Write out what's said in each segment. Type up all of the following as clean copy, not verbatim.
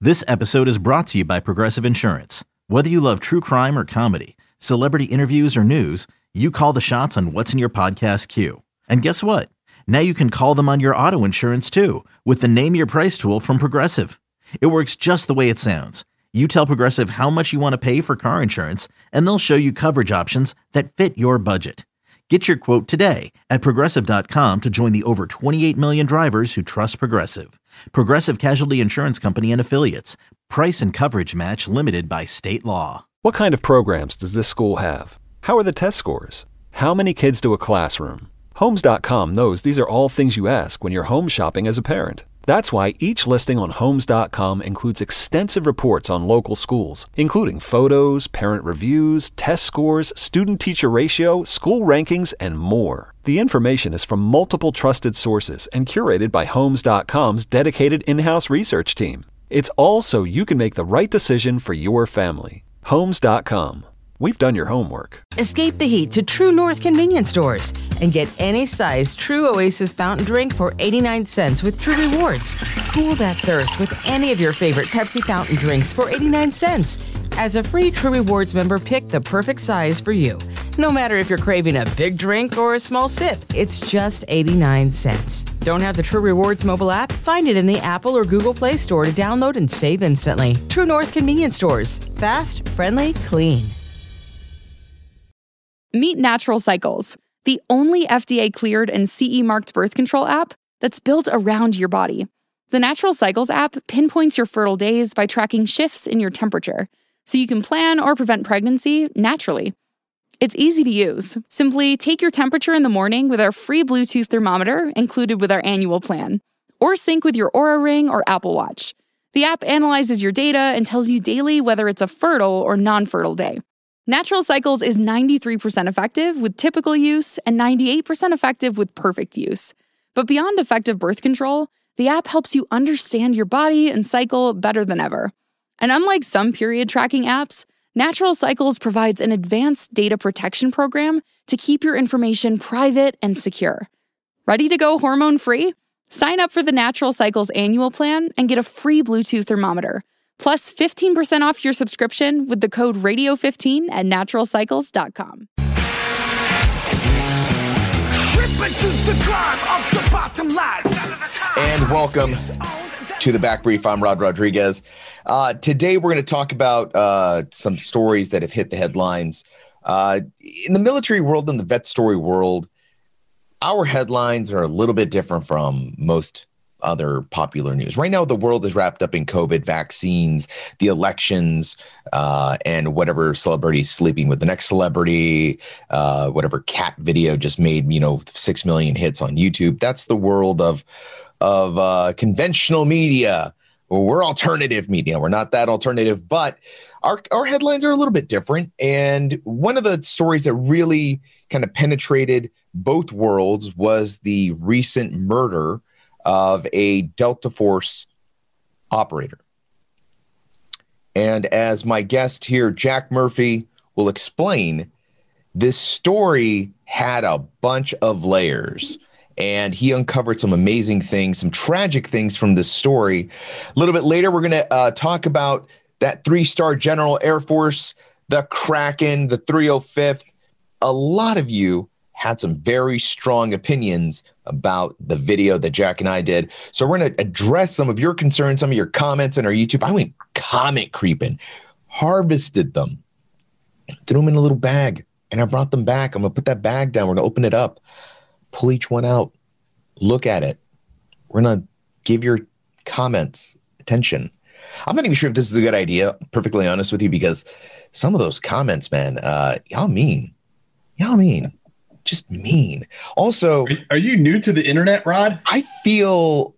This episode is brought to you by Progressive Insurance. Whether you love true crime or comedy, celebrity interviews or news, you call the shots on what's in your podcast queue. And guess what? Now you can call them on your auto insurance too with the Name Your Price tool from Progressive. It works just the way it sounds. You tell Progressive how much you want to pay for car insurance, and they'll show you coverage options that fit your budget. Get your quote today at Progressive.com to join the over 28 million drivers who trust Progressive. Progressive Casualty Insurance Company and Affiliates. Price and coverage match limited by state law. What kind of programs does this school have? How are the test scores? How many kids to a classroom? Homes.com knows these are all things you ask when you're home shopping as a parent. That's why each listing on Homes.com includes extensive reports on local schools, including photos, parent reviews, test scores, student-teacher ratio, school rankings, and more. The information is from multiple trusted sources and curated by Homes.com's dedicated in-house research team. It's all so you can make the right decision for your family. Homes.com. We've done your homework. Escape the heat to True North convenience stores and get any size True Oasis fountain drink for 89 cents with True Rewards. Cool that thirst with any of your favorite Pepsi fountain drinks for 89 cents. As a free True Rewards member, pick the perfect size for you. No matter if you're craving a big drink or a small sip, it's just 89 cents. Don't have the True Rewards mobile app? Find it in the Apple or Google Play Store to download and save instantly. True North convenience stores. Fast, friendly, clean. Meet Natural Cycles, the only FDA-cleared and CE-marked birth control app that's built around your body. The Natural Cycles app pinpoints your fertile days by tracking shifts in your temperature, so you can plan or prevent pregnancy naturally. It's easy to use. Simply take your temperature in the morning with our free Bluetooth thermometer included with our annual plan, or sync with your Oura Ring or Apple Watch. The app analyzes your data and tells you daily whether it's a fertile or non-fertile day. Natural Cycles is 93% effective with typical use and 98% effective with perfect use. But beyond effective birth control, the app helps you understand your body and cycle better than ever. And unlike some period tracking apps, Natural Cycles provides an advanced data protection program to keep your information private and secure. Ready to go hormone-free? Sign up for the Natural Cycles annual plan and get a free Bluetooth thermometer. Plus 15% off your subscription with the code radio15 at naturalcycles.com. And welcome to the Back Brief. I'm Rod Rodriguez. Today we're going to talk about some stories that have hit the headlines. In the military world and the vet story world, our headlines are a little bit different from most other popular news. Right now, the world is wrapped up in COVID, vaccines, the elections, and whatever celebrity is sleeping with the next celebrity, whatever cat video just made, 6 million hits on YouTube. That's the world of conventional media. Well, we're alternative media. We're not that alternative, but our headlines are a little bit different. And one of the stories that really kind of penetrated both worlds was the recent murder of a Delta Force operator. And as my guest here, Jack Murphy, will explain, this story had a bunch of layers, and he uncovered some amazing things, some tragic things from this story. A little bit later, we're going to talk about that 3-star General Air Force, the Kraken, the 305th. A lot of you had some very strong opinions about the video that Jack and I did. So we're going to address some of your concerns, some of your comments in our YouTube. I went comment creeping, harvested them, threw them in a little bag, and I brought them back. I'm going to put that bag down. We're going to open it up, pull each one out, look at it. We're going to give your comments attention. I'm not even sure if this is a good idea, perfectly honest with you, because some of those comments, man, y'all mean. Just mean. Also, are you new to the internet, Rod? I feel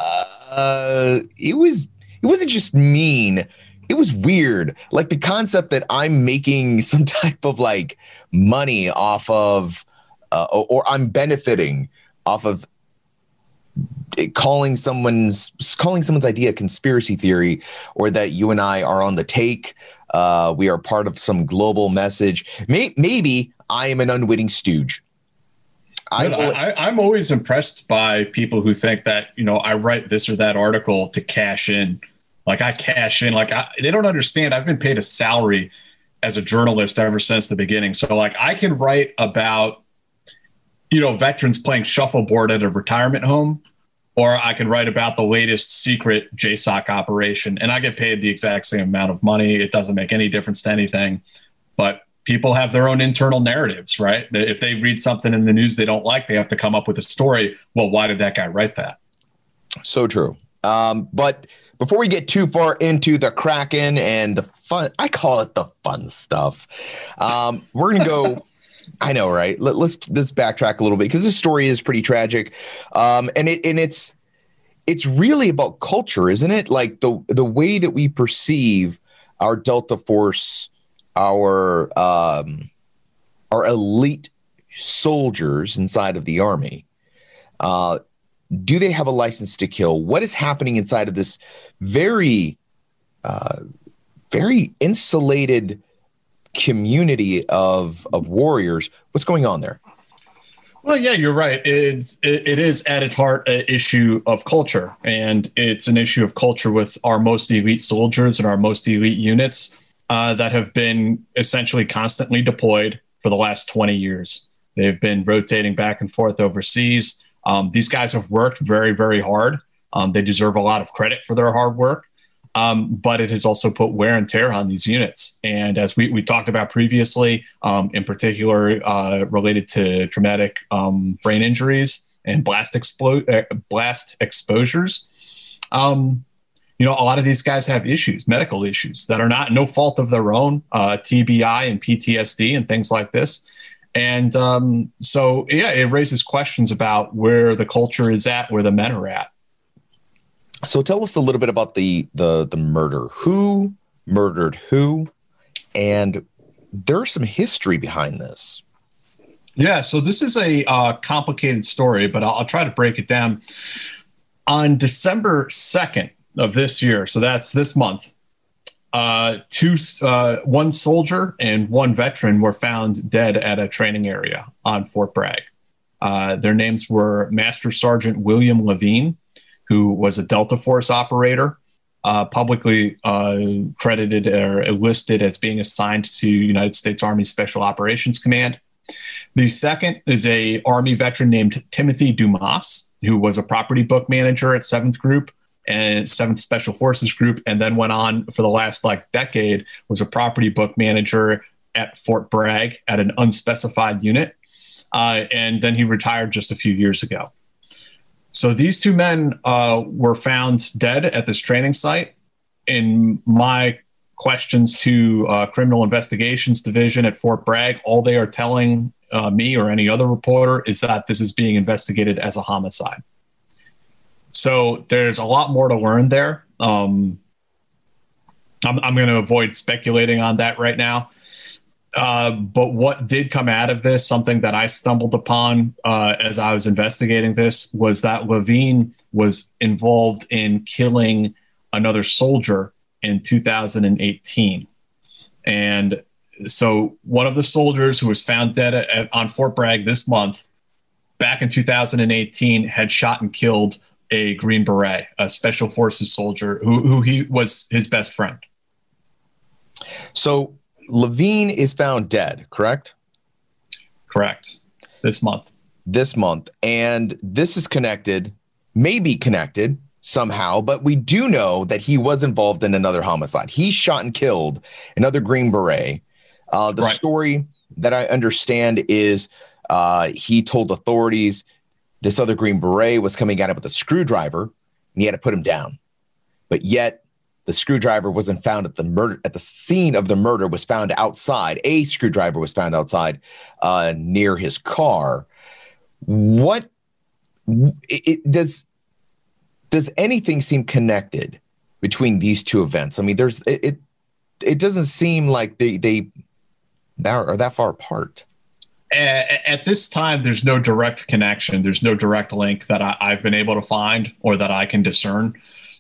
it wasn't just mean. It was weird. Like the concept that I'm making some type of like money off of, or I'm benefiting off of calling someone's idea a conspiracy theory, or that you and I are on the take. We are part of some global message. Maybe I am an unwitting stooge. I'm always impressed by people who think that, I write this or that article to cash in Like I cash in, they don't understand. I've been paid a salary as a journalist ever since the beginning. So like I can write about, veterans playing shuffleboard at a retirement home, or I can write about the latest secret JSOC operation, and I get paid the exact same amount of money. It doesn't make any difference to anything, but people have their own internal narratives, right? If they read something in the news they don't like, they have to come up with a story. Well, why did that guy write that? So true. But before we get too far into the Kraken and the fun, I call it the fun stuff. We're going to go, I know, right? Let's backtrack a little bit because this story is pretty tragic. And it's really about culture, isn't it? Like the way that we perceive our Delta Force, our elite soldiers inside of the Army. Do they have a license to kill? What is happening inside of this very, very insulated community of warriors? What's going on there? Well, yeah, you're right. It is at its heart an issue of culture, and it's an issue of culture with our most elite soldiers and our most elite units that have been essentially constantly deployed for the last 20 years. They've been rotating back and forth overseas. These guys have worked very, very hard. They deserve a lot of credit for their hard work, but it has also put wear and tear on these units. And as we talked about previously, in particular related to traumatic brain injuries and blast exposures, a lot of these guys have issues, medical issues that are no fault of their own, TBI and PTSD and things like this. And so, yeah, it raises questions about where the culture is at, where the men are at. So tell us a little bit about the murder. Who murdered who? And there's some history behind this. Yeah, so this is a complicated story, but I'll try to break it down. On December 2nd of this year, so that's this month, one soldier and one veteran were found dead at a training area on Fort Bragg. Their names were Master Sergeant William Levine, who was a Delta Force operator, publicly credited or listed as being assigned to United States Army Special Operations Command. The second is a Army veteran named Timothy Dumas, who was a property book manager at 7th Group and 7th Special Forces Group, and then went on for the last decade, was a property book manager at Fort Bragg at an unspecified unit. And then he retired just a few years ago. So these two men were found dead at this training site. In my questions to Criminal Investigations Division at Fort Bragg, all they are telling me or any other reporter is that this is being investigated as a homicide. So there's a lot more to learn there. I'm going to avoid speculating on that right now. But what did come out of this, something that I stumbled upon as I was investigating this, was that Levine was involved in killing another soldier in 2018. And so one of the soldiers who was found dead on Fort Bragg this month, back in 2018, had shot and killed a Green Beret, a Special Forces soldier who he was his best friend. So Levine is found dead, correct? Correct. This month. And this is connected, maybe connected somehow, but we do know that he was involved in another homicide. He shot and killed another Green Beret. The story that I understand is he told authorities this other Green Beret was coming at him with a screwdriver, and he had to put him down. But yet the screwdriver wasn't found at the scene of the murder, was found outside. A screwdriver was found outside near his car. Does anything seem connected between these two events? I mean, it doesn't seem like they are that far apart. At this time, there's no direct connection. There's no direct link that I've been able to find or that I can discern.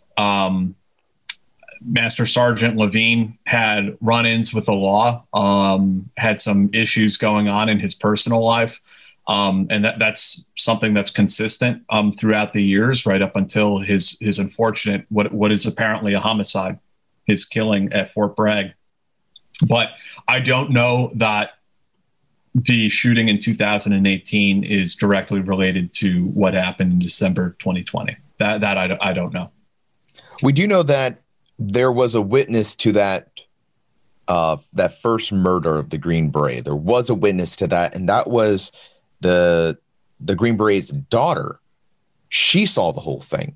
Master Sergeant Levine had run-ins with the law, had some issues going on in his personal life. And that's something that's consistent throughout the years, right up until his unfortunate, what is apparently a homicide, his killing at Fort Bragg. But I don't know that the shooting in 2018 is directly related to what happened in December 2020. That I don't know. We do know that there was a witness to that first murder of the Green Beret. There was a witness to that, and that was the Green Beret's daughter. She saw the whole thing.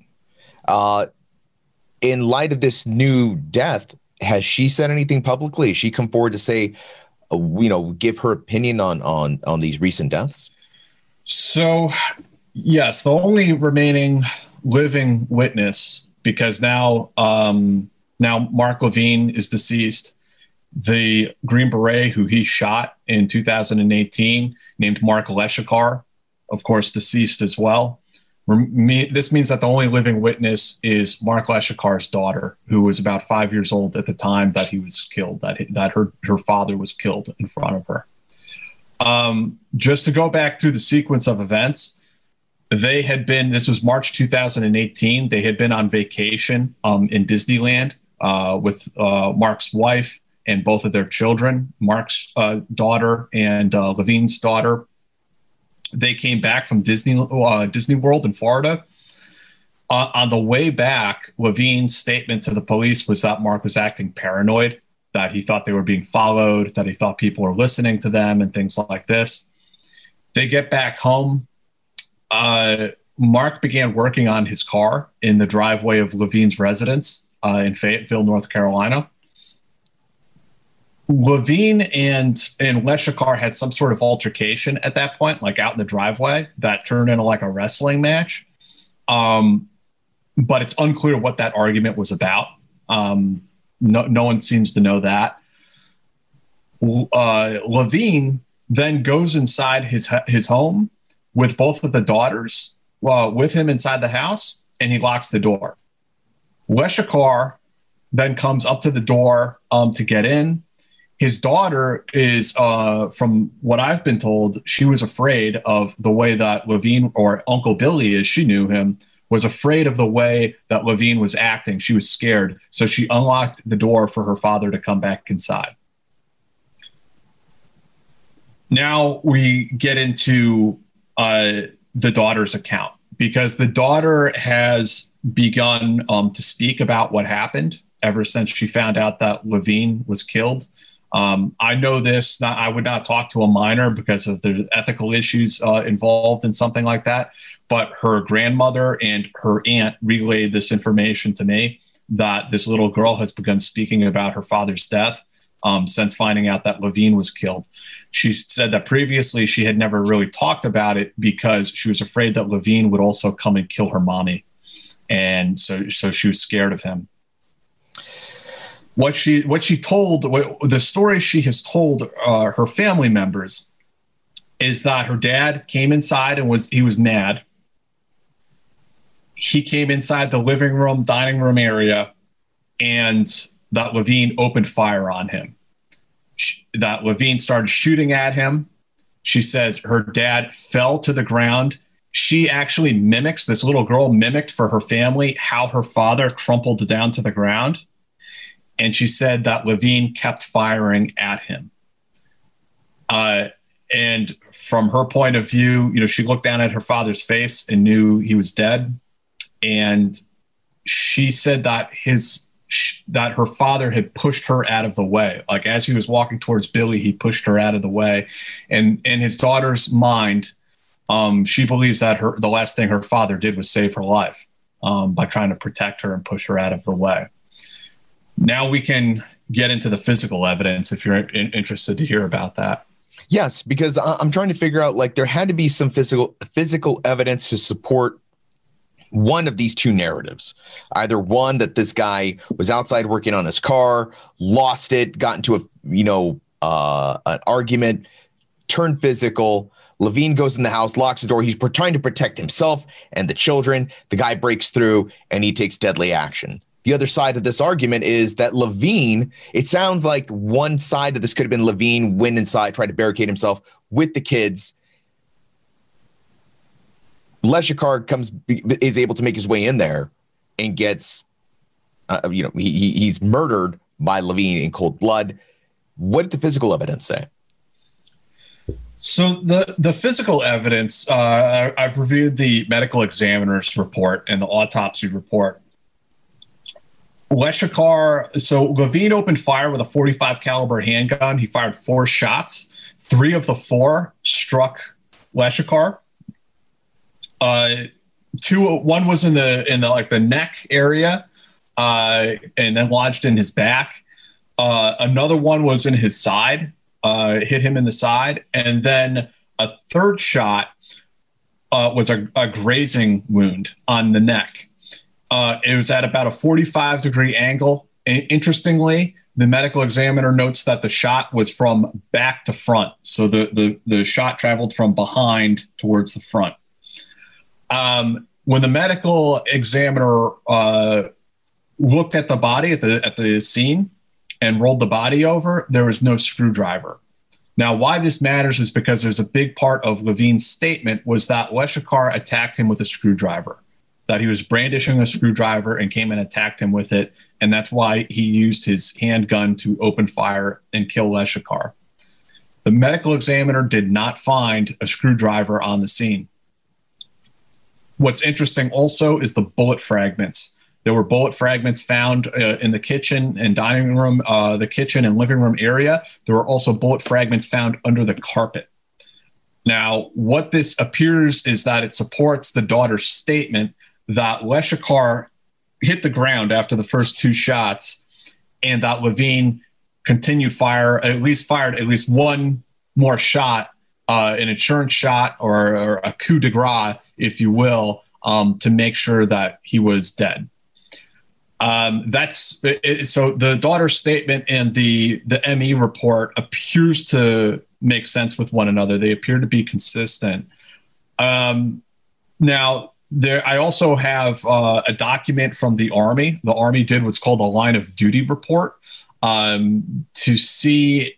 In light of this new death, has she said anything publicly? Has she come forward to say, give her opinion on these recent deaths? So, yes, the only remaining living witness, because now Mark Levine is deceased. The Green Beret who he shot in 2018, named Mark Leshikar, of course, deceased as well. This means that the only living witness is Mark Leshikar's daughter, who was about 5 years old at the time that he was killed, that her father was killed in front of her. Just to go back through the sequence of events, this was March 2018, they had been on vacation in Disneyland with Mark's wife and both of their children, Mark's daughter and Levine's daughter. They came back from Disney World in Florida. On the way back, Levine's statement to the police was that Mark was acting paranoid, that he thought they were being followed, that he thought people were listening to them and things like this. They get back home. Mark began working on his car in the driveway of Levine's residence in Fayetteville, North Carolina. Levine and Leshikar had some sort of altercation at that point, like out in the driveway, that turned into like a wrestling match. But it's unclear what that argument was about. No one seems to know that. Levine then goes inside his home with both of the daughters with him inside the house, and he locks the door. Leshikar then comes up to the door to get in. His daughter is, from what I've been told, she was afraid of the way that Levine, or Uncle Billy as she knew him, was afraid of the way that Levine was acting. She was scared. So she unlocked the door for her father to come back inside. Now we get into the daughter's account, because the daughter has begun to speak about what happened ever since she found out that Levine was killed. I know this, I would not talk to a minor because of the ethical issues involved in something like that. But her grandmother and her aunt relayed this information to me, that this little girl has begun speaking about her father's death since finding out that Levine was killed. She said that previously she had never really talked about it because she was afraid that Levine would also come and kill her mommy. And so she was scared of him. The story she has told her family members is that her dad came inside and he was mad. He came inside the living room, dining room area, and that Levine opened fire on him. That Levine started shooting at him. She says her dad fell to the ground. She actually this little girl mimicked for her family how her father crumpled down to the ground. And she said that Levine kept firing at him. And from her point of view, she looked down at her father's face and knew he was dead. And she said that that her father had pushed her out of the way. Like as he was walking towards Billy, he pushed her out of the way. And in his daughter's mind, she believes that the last thing her father did was save her life by trying to protect her and push her out of the way. Now we can get into the physical evidence if you're interested to hear about that. Yes, because I'm trying to figure out, like, there had to be some physical evidence to support one of these two narratives. Either one, that this guy was outside working on his car, lost it, got into an argument, turned physical. Levine goes in the house, locks the door. He's trying to protect himself and the children. The guy breaks through and he takes deadly action. The other side of this argument is that Levine, it sounds like one side of this could have been Levine went inside, tried to barricade himself with the kids, Leshikar is able to make his way in there and gets, he's murdered by Levine in cold blood. What did the physical evidence say? So the physical evidence, I've reviewed the medical examiner's report and the autopsy report. Leshikar, so Levine opened fire with a .45 caliber handgun. He fired 4 shots. 3 of the 4 struck Leshikar. One was in the neck area, and then lodged in his back. Another one was in his side, hit him in the side, and then a third shot was a grazing wound on the neck. It was at about a 45-degree angle. Interestingly, the medical examiner notes that the shot was from back to front, so the shot traveled from behind towards the front. When the medical examiner looked at the body at the scene and rolled the body over, there was no screwdriver. Now, why this matters is because there's a big part of Levine's statement was that Leshikar attacked him with a screwdriver, that he was brandishing a screwdriver and came and attacked him with it, and that's why he used his handgun to open fire and kill Leshikar. The medical examiner did not find a screwdriver on the scene. What's interesting also is the bullet fragments. There were bullet fragments found in the kitchen and dining room, the kitchen and living room area. There were also bullet fragments found under the carpet. Now, what this appears is that it supports the daughter's statement that Leshikar hit the ground after the first 2 shots, and that Levine continued fired at least one more shot, an insurance shot or a coup de grace, if you will, to make sure that he was dead. That's it. So the daughter's statement and the ME report appears to make sense with one another. They appear to be consistent. Now, I also have a document from the Army. The Army did what's called a line of duty report to see.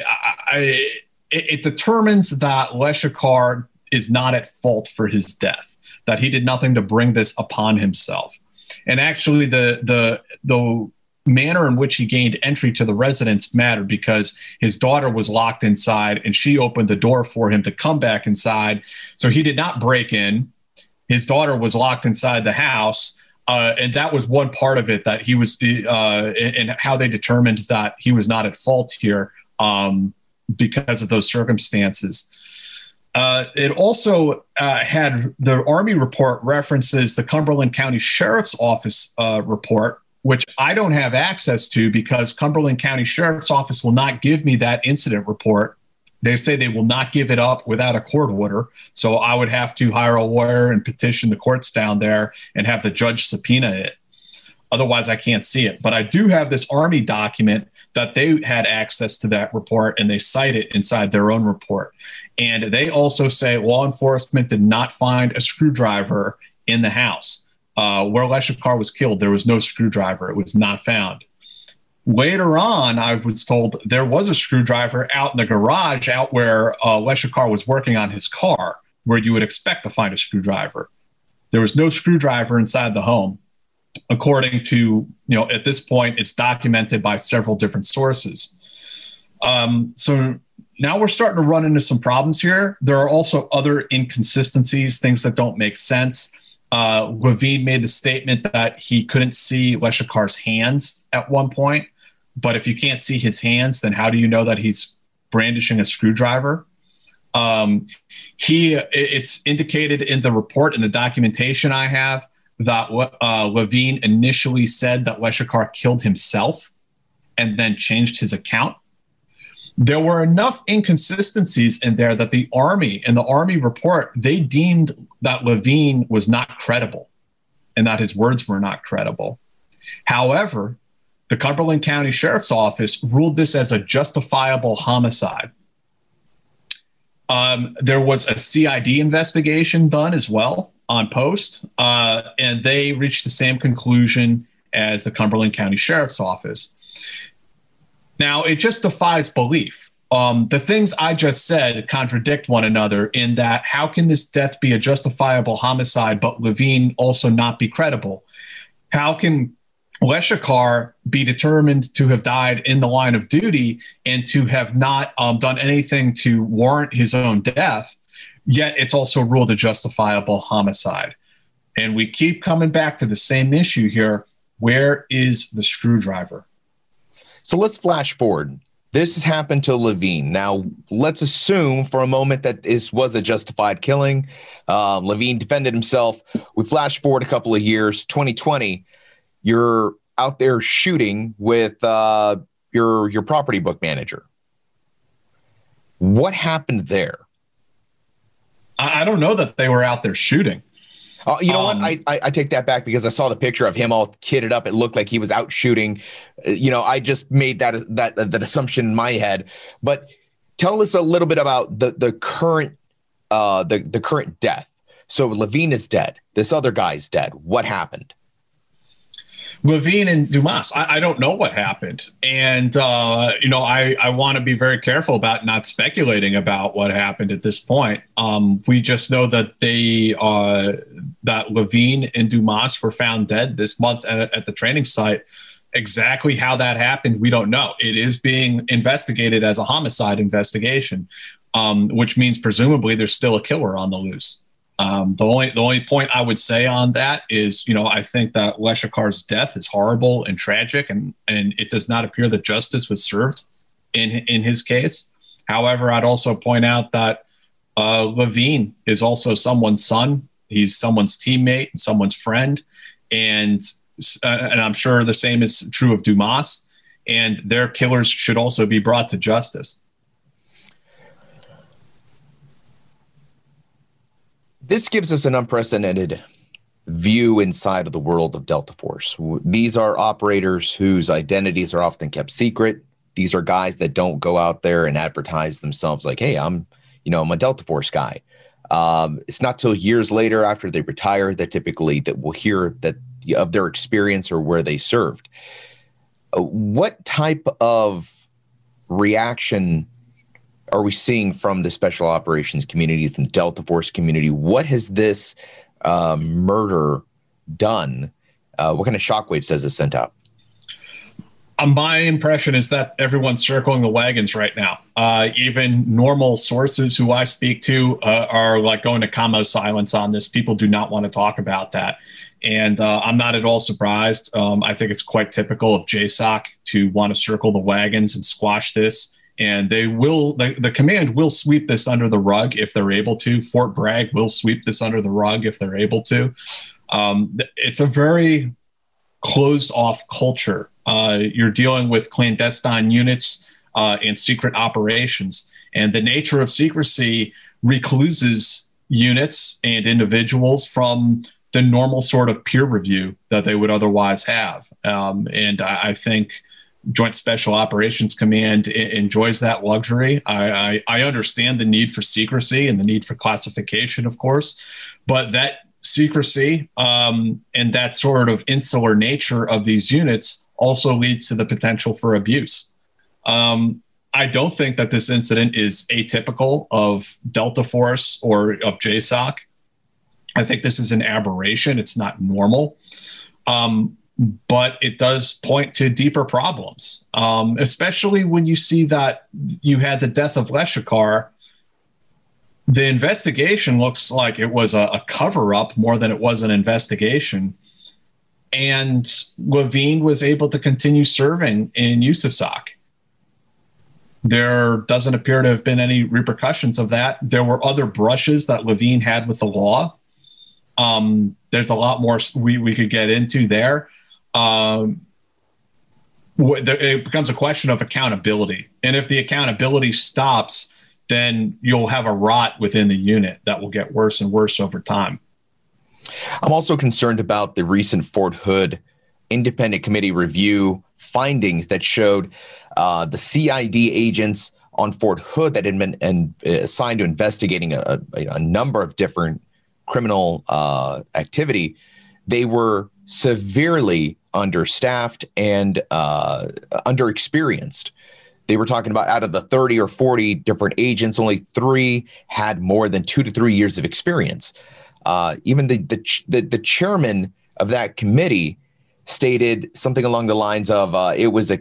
It determines that Leshikar is not at fault for his death, that he did nothing to bring this upon himself. And actually, the manner in which he gained entry to the residence mattered because his daughter was locked inside and she opened the door for him to come back inside. So he did not break in. His daughter was locked inside the house. And that was one part of it, that he was and how they determined that he was not at fault here because of those circumstances. It also had the Army report references the Cumberland County Sheriff's Office report, which I don't have access to because Cumberland County Sheriff's Office will not give me that incident report. They say they will not give it up without a court order. So I would have to hire a lawyer and petition the courts down there and have the judge subpoena it. Otherwise, I can't see it. But I do have this Army document that they had access to that report, and they cite it inside their own report. And they also say law enforcement did not find a screwdriver in the house. Where Leshikar was killed, there was no screwdriver. It was not found. Later on, I was told there was a screwdriver out in the garage, out where Leshikar was working on his car, where you would expect to find a screwdriver. There was no screwdriver inside the home. According to, at this point, it's documented by several different sources. So now we're starting to run into some problems here. There are also other inconsistencies, things that don't make sense. Levine made the statement that he couldn't see Leshikar's hands at one point. But if you can't see his hands, then how do you know that he's brandishing a screwdriver? It's indicated in the report, in the documentation I have, that Levine initially said that Leshikar killed himself and then changed his account. There were enough inconsistencies in there that the Army, in the Army report, they deemed that Levine was not credible and that his words were not credible. However, the Cumberland County Sheriff's Office ruled this as a justifiable homicide. There was a CID investigation done as well on post, and they reached the same conclusion as the Cumberland County Sheriff's Office. Now, it just defies belief The things I just said contradict one another in that how can this death be a justifiable homicide, but Levine also not be credible? How can Leshekar be determined to have died in the line of duty and to have not done anything to warrant his own death, yet it's also ruled a justifiable homicide? And we keep coming back to the same issue here. Where is the screwdriver? So let's flash forward. This has happened to Levine. Now, let's assume for a moment that this was a justified killing. Levine defended himself. We flash forward a couple of years, 2020. You're out there shooting with your property book manager. What happened there? I don't know that they were out there shooting. You know what? I take that back because I saw the picture of him all kitted up. It looked like he was out shooting. I just made that assumption in my head. But tell us a little bit about the current death. So Levine is dead. This other guy's dead. What happened? Levine and Dumas, I don't know what happened. And, I want to be very careful about not speculating about what happened at this point. We just know that that Levine and Dumas were found dead this month at the training site. Exactly how that happened, we don't know. It is being investigated as a homicide investigation, which means presumably there's still a killer on the loose. The only point I would say on that is, I think that Leshekar's death is horrible and tragic, and it does not appear that justice was served in his case. However, I'd also point out that Levine is also someone's son. He's someone's teammate and someone's friend, and I'm sure the same is true of Dumas. And their killers should also be brought to justice. This gives us an unprecedented view inside of the world of Delta Force. These are operators whose identities are often kept secret. These are guys that don't go out there and advertise themselves like, hey, I'm a Delta Force guy. It's not till years later after they retire that typically that we'll hear that of their experience or where they served. What type of reaction are we seeing from the special operations community, from the Delta Force community? What has this murder done? What kind of shockwaves has it sent out? My impression is that everyone's circling the wagons right now. Even normal sources who I speak to are like going to commo silence on this. People do not want to talk about that. And I'm not at all surprised. I think it's quite typical of JSOC to want to circle the wagons and squash this. And they will, the command will sweep this under the rug if they're able to. Fort Bragg will sweep this under the rug if they're able to. It's a very closed off culture. You're dealing with clandestine units and secret operations. And the nature of secrecy recluses units and individuals from the normal sort of peer review that they would otherwise have. And I think Joint Special Operations Command enjoys that luxury. I understand the need for secrecy and the need for classification, of course, but that secrecy and that sort of insular nature of these units also leads to the potential for abuse. I don't think that this incident is atypical of Delta Force or of JSOC. I think this is an aberration. It's not normal. But it does point to deeper problems, especially when you see that you had the death of Leshekar. The investigation looks like it was a cover-up more than it was an investigation. And Levine was able to continue serving in USASOC. There doesn't appear to have been any repercussions of that. There were other brushes that Levine had with the law. There's a lot more we could get into there. It becomes a question of accountability. And if the accountability stops, then you'll have a rot within the unit that will get worse and worse over time. I'm also concerned about the recent Fort Hood Independent Committee review findings that showed the CID agents on Fort Hood that had been assigned to investigating a number of different criminal activity. They were severely understaffed and underexperienced. They were talking about out of the 30 or 40 different agents, only 3 had more than 2 to 3 years of experience. Even the chairman of that committee stated something along the lines of it was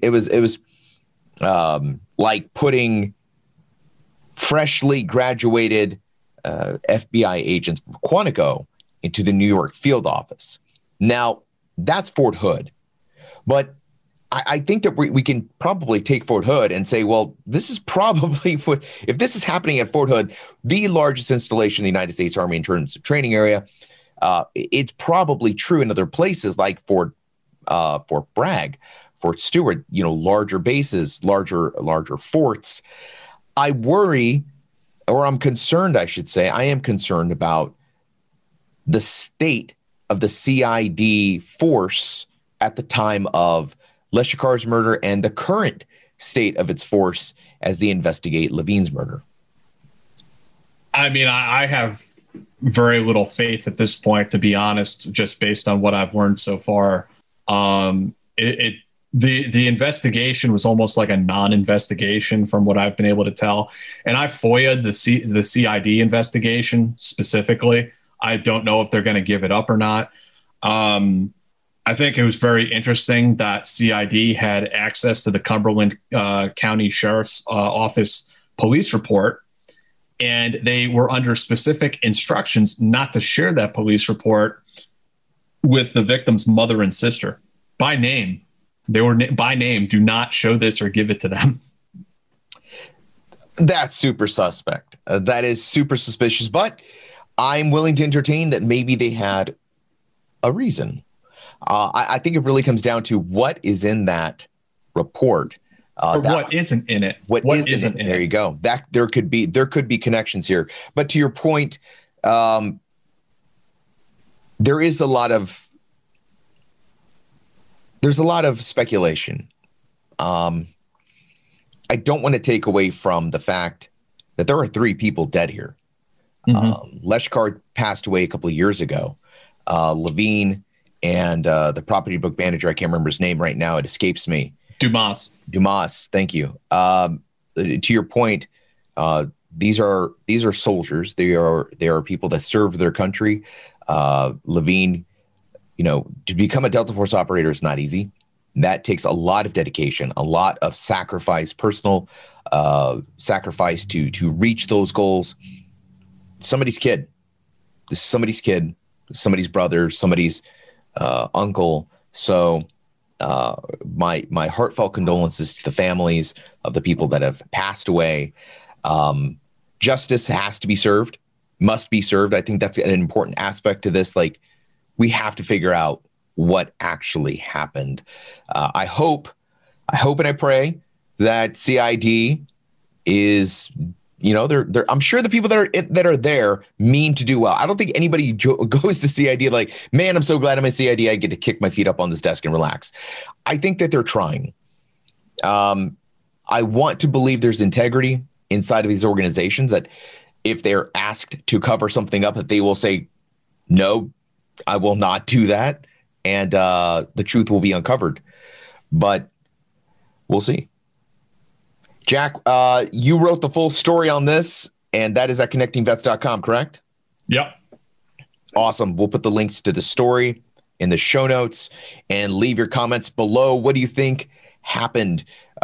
like putting freshly graduated FBI agents from Quantico into the New York field office. Now, that's Fort Hood. But I think that we can probably take Fort Hood and say, well, this is probably if this is happening at Fort Hood, the largest installation in the United States Army in terms of training area, it's probably true in other places like Fort Bragg, Fort Stewart, larger bases, larger forts. I worry, or I'm concerned, I should say, I am concerned about the state of the CID force at the time of Les Jakar's murder and the current state of its force as they investigate Levine's murder. I mean, I have very little faith at this point, to be honest, just based on what I've learned so far. The investigation was almost like a non-investigation from what I've been able to tell. And I FOIA'd the CID investigation specifically. I don't know if they're going to give it up or not. I think it was very interesting that CID had access to the Cumberland County Sheriff's Office police report, and they were under specific instructions not to share that police report with the victim's mother and sister by name. They were by name. Do not show this or give it to them. That's super suspect. That is super suspicious, but I'm willing to entertain that maybe they had a reason. I think it really comes down to what is in that report. What isn't in it. What isn't in it. There you go. That there could be connections here. But to your point, there is a lot of speculation. I don't want to take away from the fact that there are 3 people dead here. Mm-hmm. Les Jakar passed away a couple of years ago. Levine and the property book manager, I can't remember his name right now. It escapes me. Dumas. Thank you. To your point, these are soldiers. They are people that serve their country. Levine, to become a Delta Force operator is not easy. That takes a lot of dedication, a lot of sacrifice, personal sacrifice to reach those goals. Somebody's kid. This is somebody's kid, somebody's brother, somebody's uncle. So my heartfelt condolences to the families of the people that have passed away. Justice has to be served, must be served. I think that's an important aspect to this. Like, we have to figure out what actually happened. I hope and I pray that CID is, I'm sure the people that are there mean to do well. I don't think anybody goes to CID like, man, I'm so glad I'm in CID. I get to kick my feet up on this desk and relax. I think that they're trying. I want to believe there's integrity inside of these organizations, that if they're asked to cover something up, that they will say, no, I will not do that. And the truth will be uncovered. But we'll see. Jack, you wrote the full story on this, and that is at connectingvets.com, correct? Yep. Awesome. We'll put the links to the story in the show notes and leave your comments below. What do you think happened?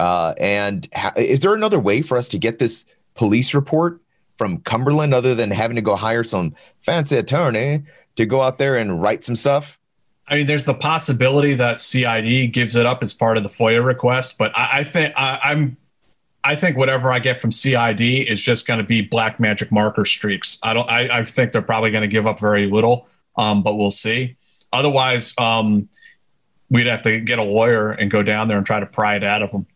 Is there another way for us to get this police report from Cumberland other than having to go hire some fancy attorney to go out there and write some stuff? I mean, there's the possibility that CID gives it up as part of the FOIA request, but I think whatever I get from CID is just going to be black magic marker streaks. I think they're probably going to give up very little, but we'll see. Otherwise, we'd have to get a lawyer and go down there and try to pry it out of them.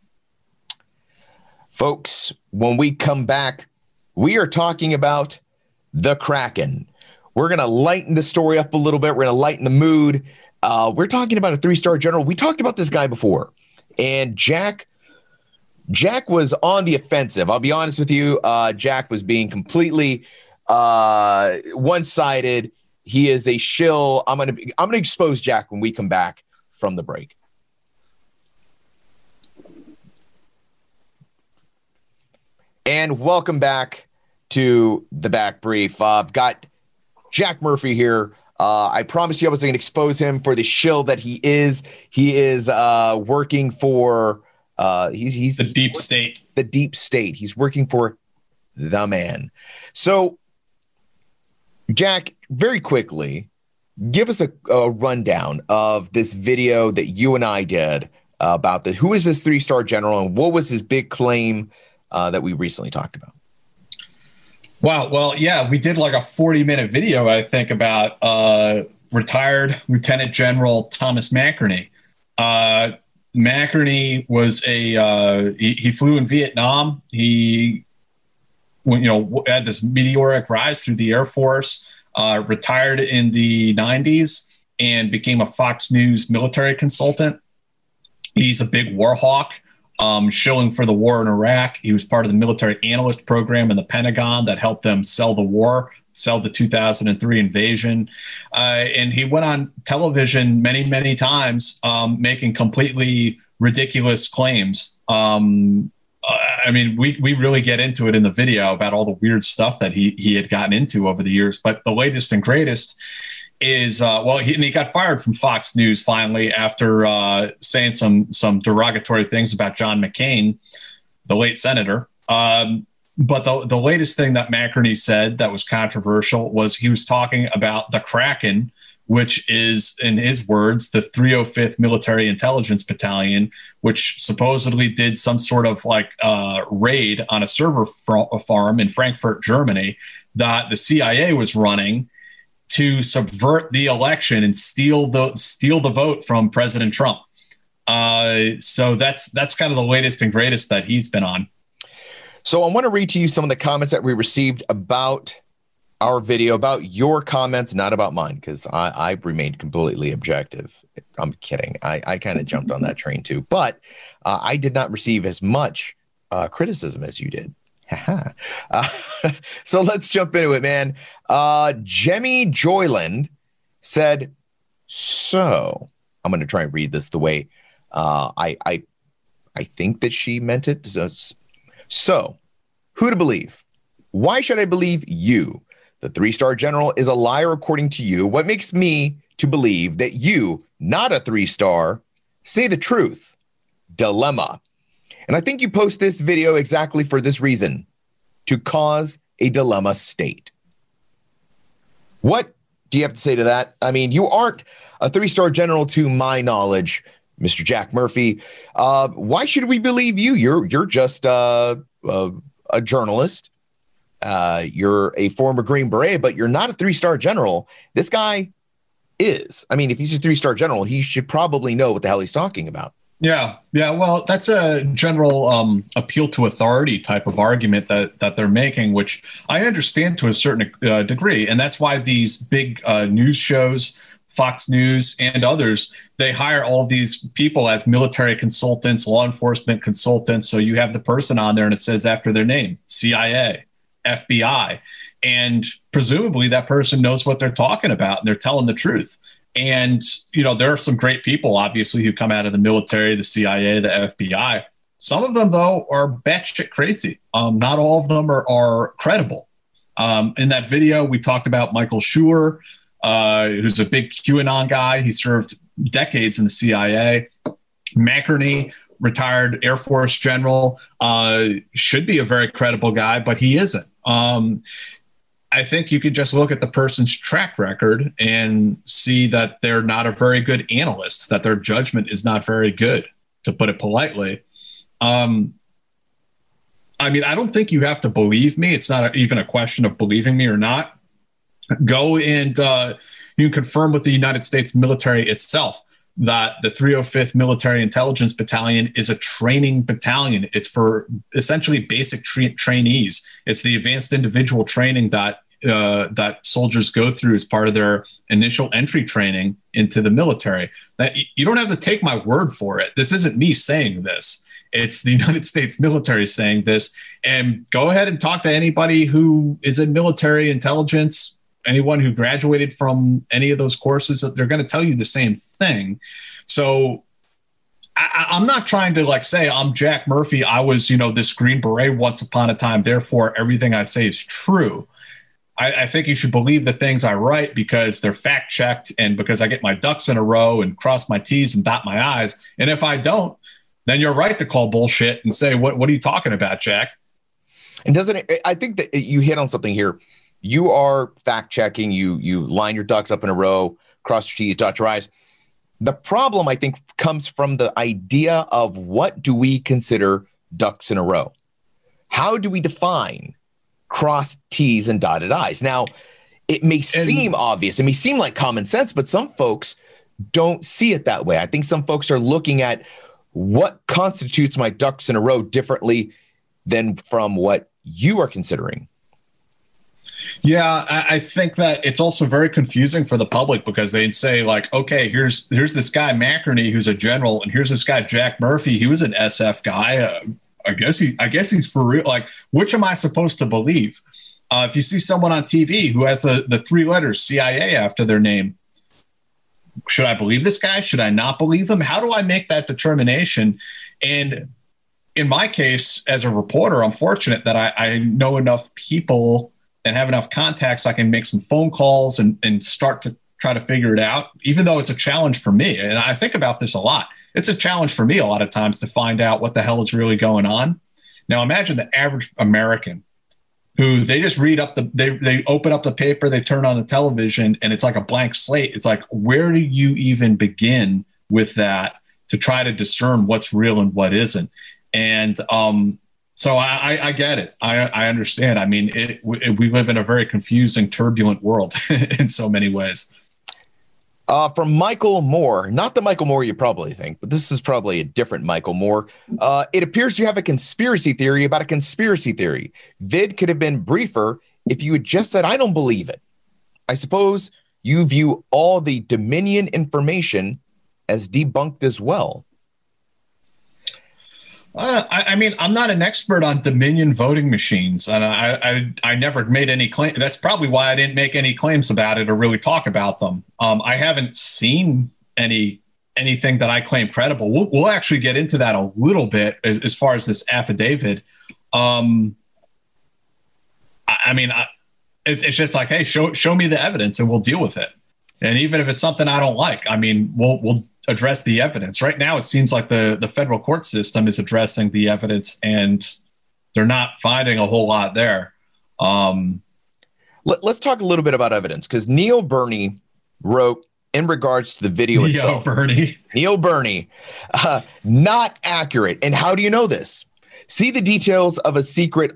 Folks, when we come back, we are talking about the Kraken. We're going to lighten the story up a little bit. We're going to lighten the mood. We're talking about a 3-star general. We talked about this guy before, and Jack was on the offensive. I'll be honest with you. Jack was being completely one-sided. He is a shill. I'm gonna expose Jack when we come back from the break. And welcome back to the Back Brief. I've got Jack Murphy here. I promised you I was going to expose him for the shill that he is. He is working for he's the deep state. The deep state. He's working for the man. So, Jack, very quickly, give us a rundown of this video that you and I did about who is this 3-star general and what was his big claim that we recently talked about. Wow. Well, yeah, we did like a 40-minute video, I think, about retired Lieutenant General Thomas McInerney. McInerney was he flew in Vietnam. He, had this meteoric rise through the Air Force, retired in the 90s and became a Fox News military consultant. He's a big war hawk. Shilling for the war in Iraq. He was part of the military analyst program in the Pentagon that helped them sell the war, sell the 2003 invasion. And he went on television many, many times, making completely ridiculous claims. We really get into it in the video about all the weird stuff that he had gotten into over the years. But the latest and greatest is he got fired from Fox News finally after saying some derogatory things about John McCain, the late senator. But the latest thing that McInerney said that was controversial was he was talking about the Kraken, which is, in his words, the 305th Military Intelligence Battalion, which supposedly did some sort of raid on a server farm in Frankfurt, Germany, that the CIA was running to subvert the election and steal the vote from President Trump. So that's kind of the latest and greatest that he's been on. So I want to read to you some of the comments that we received about our video, about your comments, not about mine, because I remained completely objective. I'm kidding. I kind of jumped on that train too, but I did not receive as much criticism as you did. So let's jump into it, man. Jemmy Joyland said, so I'm going to try and read this the way I think that she meant it. So who to believe? Why should I believe you? The 3-star general is a liar according to you. What makes me to believe that you, not a 3-star, say the truth? Dilemma. And I think you post this video exactly for this reason, to cause a dilemma state. What do you have to say to that? I mean, you aren't a 3-star general to my knowledge, Mr. Jack Murphy. Why should we believe you? You're just a journalist. You're a former Green Beret, but you're not a 3-star general. This guy is. I mean, if he's a 3-star general, he should probably know what the hell he's talking about. Yeah. Well, that's a general appeal to authority type of argument that they're making, which I understand to a certain degree. And that's why these big news shows, Fox News and others, they hire all of these people as military consultants, law enforcement consultants. So you have the person on there and it says after their name, CIA, FBI. And presumably that person knows what they're talking about and they're telling the truth. And, there are some great people, obviously, who come out of the military, the CIA, the FBI. Some of them, though, are batshit crazy. Not all of them are credible. In that video, we talked about Michael Schur, who's a big QAnon guy. He served decades in the CIA. McInerney, retired Air Force general, should be a very credible guy, but he isn't. I think you could just look at the person's track record and see that they're not a very good analyst, that their judgment is not very good, to put it politely. I don't think you have to believe me. It's not even a question of believing me or not. Go and you can confirm with the United States military itself that the 305th Military Intelligence Battalion is a training battalion. It's for essentially basic trainees. It's the advanced individual training that soldiers go through as part of their initial entry training into the military. That you don't have to take my word for it. This isn't me saying this. It's the United States military saying this. And go ahead and talk to anybody who is in military intelligence, anyone who graduated from any of those courses. They're going to tell you the same thing. So I'm not trying to like say I'm Jack Murphy. I was, this Green Beret once upon a time. Therefore, everything I say is true. I think you should believe the things I write because they're fact checked and because I get my ducks in a row and cross my T's and dot my I's. And if I don't, then you're right to call bullshit and say, what are you talking about, Jack? And I think that you hit on something here. You are fact checking. You line your ducks up in a row, cross your T's, dot your I's. The problem, I think, comes from the idea of what do we consider ducks in a row? How do we define crossed T's and dotted I's? Now, it may seem obvious. It may seem like common sense, but some folks don't see it that way. I think some folks are looking at what constitutes my ducks in a row differently than from what you are considering. Yeah, I think that it's also very confusing for the public because they'd say like, okay, here's this guy McInerney who's a general, and here's this guy Jack Murphy. He was an SF guy. I guess he's for real. Like, which am I supposed to believe? If you see someone on TV who has the three letters CIA after their name, should I believe this guy? Should I not believe him? How do I make that determination? And in my case, as a reporter, I'm fortunate that I know enough people and have enough contacts. I can make some phone calls and start to try to figure it out, even though it's a challenge for me. And I think about this a lot. It's a challenge for me a lot of times to find out what the hell is really going on. Now, imagine the average American who they just read up they open up the paper, they turn on the television, and it's like a blank slate. It's like, where do you even begin with that to try to discern what's real and what isn't? And so I get it. I understand. I mean, we live in a very confusing, turbulent world in so many ways. From Michael Moore, not the Michael Moore you probably think, but this is probably a different Michael Moore. It appears you have a conspiracy theory about a conspiracy theory. Vid could have been briefer if you had just said, I don't believe it. I suppose you view all the Dominion information as debunked as well. I mean, I'm not an expert on Dominion voting machines, and I never made any claim. That's probably why I didn't make any claims about it or really talk about them. I haven't seen anything that I claim credible. We'll actually get into that a little bit as far as this affidavit. I mean, it's just like, hey, show me the evidence and we'll deal with it. And even if it's something I don't like, I mean, we'll address the evidence. Right now, it seems like the federal court system is addressing the evidence and they're not finding a whole lot there. Let's talk a little bit about evidence, because Neil Burney wrote in regards to the video itself. Neil Burney, not accurate. And how do you know this? See the details of a secret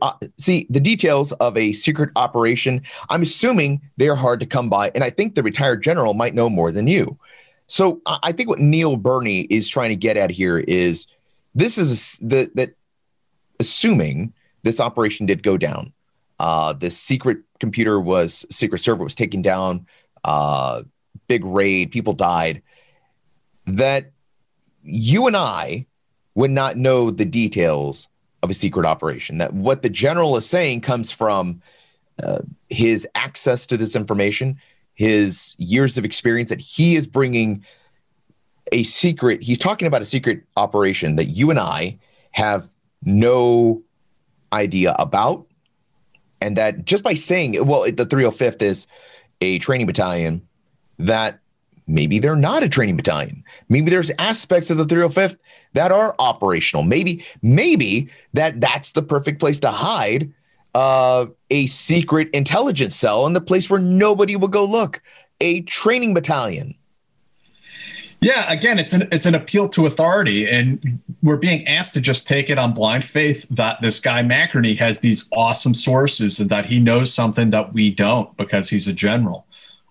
operation. I'm assuming they are hard to come by, and I think the retired general might know more than you. So I think what Neil Burney is trying to get at here is this is that assuming this operation did go down, this secret server was taken down, big raid, people died, that you and I would not know the details of a secret operation. That what the general is saying comes from his access to this information, his years of experience, that he is bringing a secret. He's talking about a secret operation that you and I have no idea about. And that just by saying, well, the 305th is a training battalion, that maybe they're not a training battalion. Maybe there's aspects of the 305th that are operational. Maybe that's the perfect place to hide a secret intelligence cell in the place where nobody will go look, a training battalion. Yeah, again, it's an appeal to authority, and we're being asked to just take it on blind faith that this guy McInerney has these awesome sources and that he knows something that we don't because he's a general.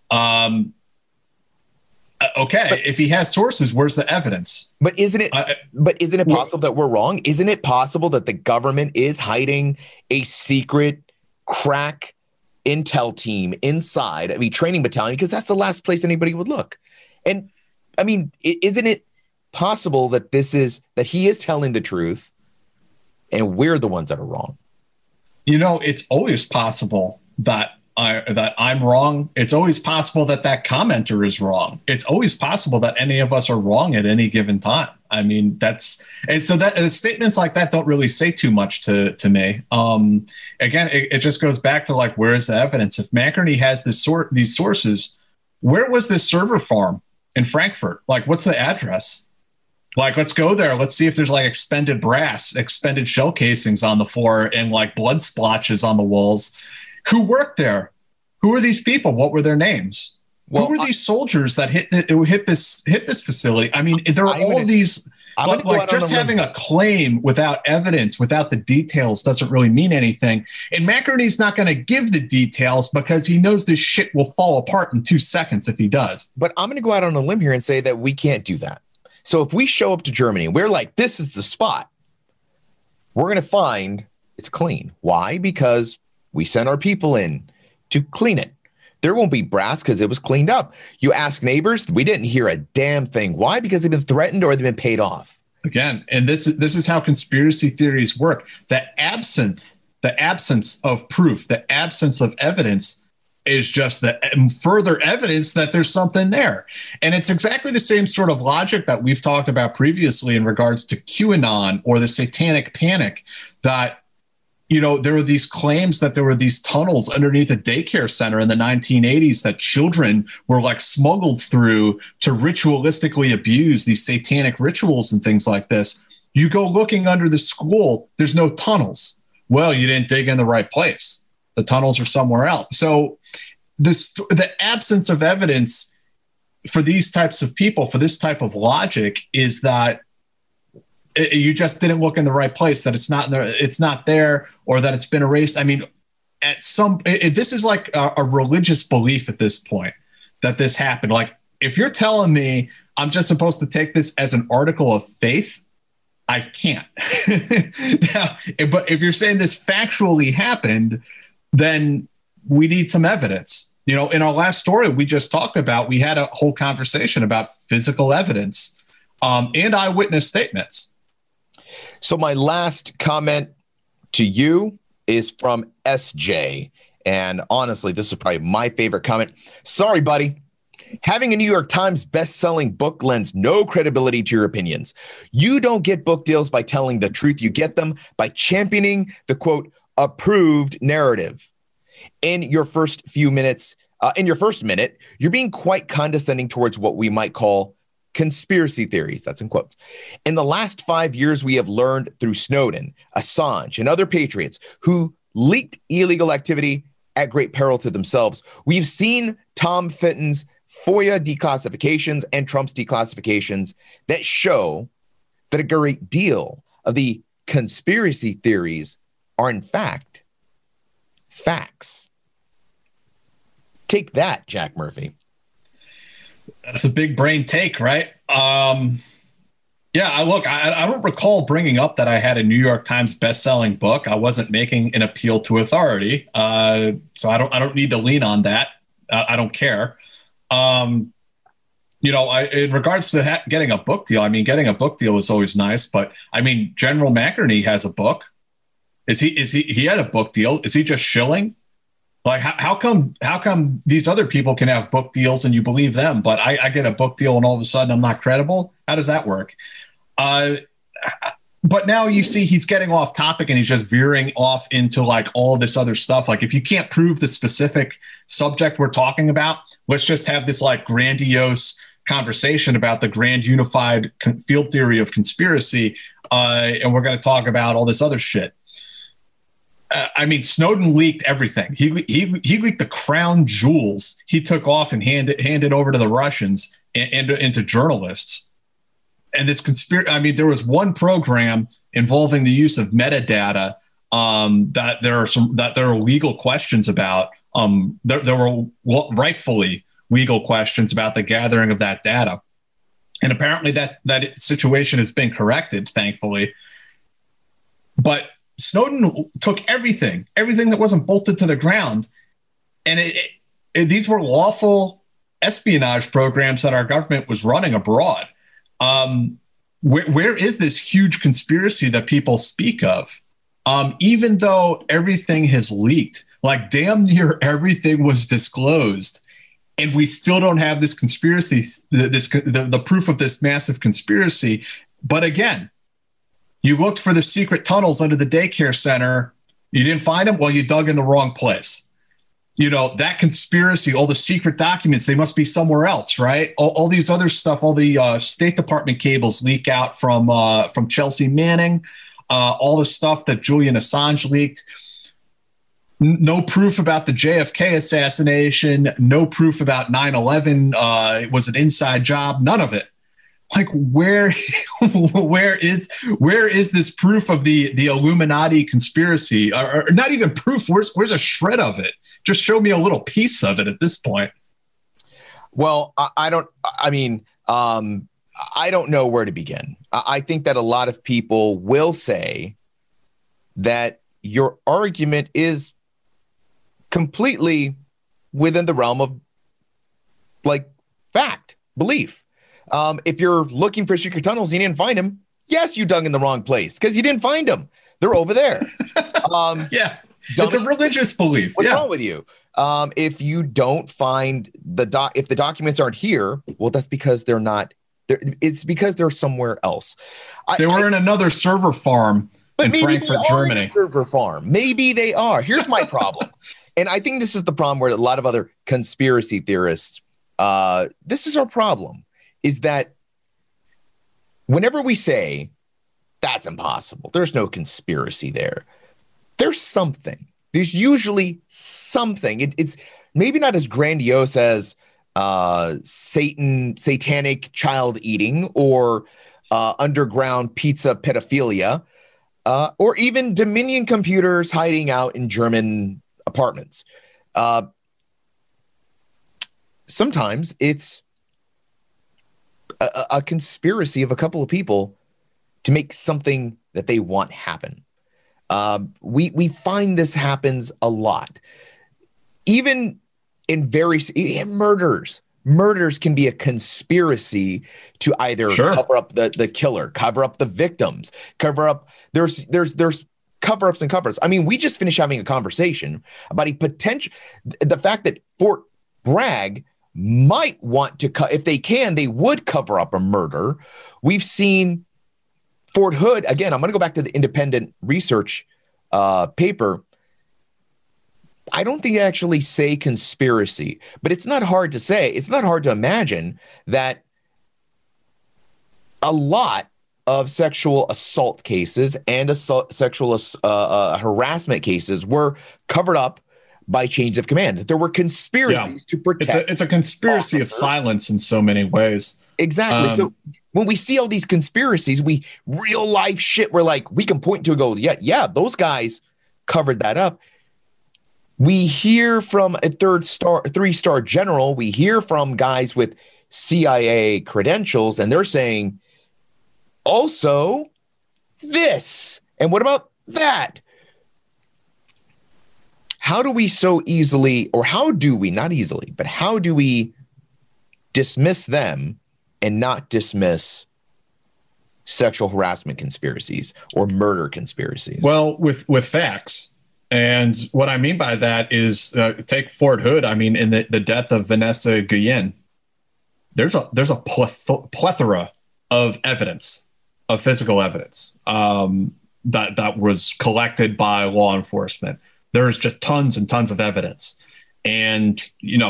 Okay, if he has sources, where's the evidence? But isn't it possible that we're wrong? Isn't it possible that the government is hiding a secret crack intel team inside of a training battalion? Because that's the last place anybody would look. And I mean, isn't it possible that he is telling the truth and we're the ones that are wrong? You know, it's always possible that that I'm wrong. It's always possible that commenter is wrong. It's always possible that any of us are wrong at any given time. I mean, statements like that don't really say too much to me. Again, it just goes back to like, where is the evidence? If McInerney has these sources, where was this server farm in Frankfurt? Like, what's the address? Like, let's go there. Let's see if there's like expended brass, expended shell casings on the floor, and like blood splotches on the walls. Who worked there? Who are these people? What were their names? Well, who were these soldiers that hit this facility? I mean, there are all these. Like just having a claim without evidence, without the details, doesn't really mean anything. And McInerney's not going to give the details because he knows this shit will fall apart in 2 seconds if he does. But I'm going to go out on a limb here and say that we can't do that. So if we show up to Germany, we're like, this is the spot. We're going to find it's clean. Why? Because we sent our people in to clean it. There won't be brass because it was cleaned up. You ask neighbors, we didn't hear a damn thing. Why? Because they've been threatened or they've been paid off. Again, and this is how conspiracy theories work. The absence of proof, the absence of evidence is just the further evidence that there's something there. And it's exactly the same sort of logic that we've talked about previously in regards to QAnon or the satanic panic, that there were these claims that there were these tunnels underneath a daycare center in the 1980s that children were like smuggled through to ritualistically abuse these satanic rituals and things like this. You go looking under the school, there's no tunnels. Well, you didn't dig in the right place. The tunnels are somewhere else. So the absence of evidence for these types of people, for this type of logic, is that you just didn't look in the right place, that it's not there, or that it's been erased. I mean, this is like a religious belief at this point that this happened. Like, if you're telling me I'm just supposed to take this as an article of faith, I can't. Now, but if you're saying this factually happened, then we need some evidence. In our last story we just talked about, we had a whole conversation about physical evidence and eyewitness statements. So my last comment to you is from SJ. And honestly, this is probably my favorite comment. Sorry, buddy. Having a New York Times best-selling book lends no credibility to your opinions. You don't get book deals by telling the truth. You get them by championing the, quote, approved narrative. In your first minute, you're being quite condescending towards what we might call conspiracy theories. That's in quotes. In the last 5 years, we have learned through Snowden, Assange, and other patriots who leaked illegal activity at great peril to themselves. We've seen Tom Fitton's FOIA declassifications and Trump's declassifications that show that a great deal of the conspiracy theories are in fact facts. Take that, Jack Murphy. That's a big brain take, right? I don't recall bringing up that I had a New York Times best-selling book. I wasn't making an appeal to authority, so I don't need to lean on that. I don't care. In regards to getting a book deal, I mean, getting a book deal is always nice, but I mean, General McInerney has a book. He had a book deal? Is he just shilling? Like, how come these other people can have book deals and you believe them, but I get a book deal and all of a sudden I'm not credible? How does that work? But now you see he's getting off topic and he's just veering off into like all this other stuff. Like, if you can't prove the specific subject we're talking about, let's just have this like grandiose conversation about the grand unified field theory of conspiracy. And we're going to talk about all this other shit. I mean, Snowden leaked everything. He leaked the crown jewels he took off and handed over to the Russians and to journalists. And this conspiracy, I mean, there was one program involving the use of metadata that there are legal questions about. There were rightfully legal questions about the gathering of that data. And apparently that situation has been corrected, thankfully. But Snowden took everything that wasn't bolted to the ground. And these were lawful espionage programs that our government was running abroad. Where is this huge conspiracy that people speak of? Even though everything has leaked, Like damn near everything was disclosed. And we still don't have this conspiracy, the proof of this massive conspiracy. But again, you looked for the secret tunnels under the daycare center. You didn't find them. Well, you dug in the wrong place. You know, that conspiracy, all the secret documents, they must be somewhere else, right? All these other stuff, all the State Department cables leak out from Chelsea Manning, all the stuff that Julian Assange leaked. No proof about the JFK assassination, no proof about 9/11. It was an inside job, none of it. Like where is this proof of the Illuminati conspiracy? Or not even proof. Where's a shred of it? Just show me a little piece of it at this point. Well, I don't know where to begin. I think that a lot of people will say that your argument is completely within the realm of like fact, belief. If you're looking for secret tunnels and you didn't find them, yes, you dug in the wrong place because you didn't find them. They're over there. Yeah, it's a religious belief. What's wrong with you? If you don't find if the documents aren't here, well, that's because they're not there. It's because they're somewhere else. They were in another server farm in Frankfurt, Germany. Server farm. Maybe they are. Here's my problem. And I think this is the problem where a lot of other conspiracy theorists, this is our problem, is that whenever we say that's impossible, there's no conspiracy there, there's something. There's usually something. It's maybe not as grandiose as satanic child eating or underground pizza pedophilia, or even Dominion computers hiding out in German apartments. Sometimes it's a conspiracy of a couple of people to make something that they want happen. We find this happens a lot, even in murders. Murders can be a conspiracy to either cover up the killer, cover up the victims, cover up. There's cover-ups and cover-ups. I mean, we just finished having a conversation about the fact that Fort Bragg might want to if they can, they would cover up a murder. We've seen Fort Hood. Again, I'm going to go back to the independent research paper. I don't think they actually say conspiracy, but it's not hard to say. It's not hard to imagine that a lot of sexual assault cases and sexual harassment cases were covered up by chains of command. There were conspiracies to protect. It's a conspiracy of silence in so many ways. Exactly. So when we see all these conspiracies, real life shit, we're like, we can point to and go, yeah, those guys covered that up. We hear from a 3-star general. We hear from guys with CIA credentials, and they're saying, also this. And what about that? How do we so easily, or how do we, not easily, but how do we dismiss them and not dismiss sexual harassment conspiracies or murder conspiracies? Well, with facts. And what I mean by that is take Fort Hood. I mean, in the death of Vanessa Guillen, there's a plethora of evidence, of physical evidence that was collected by law enforcement. There's just tons and tons of evidence. And,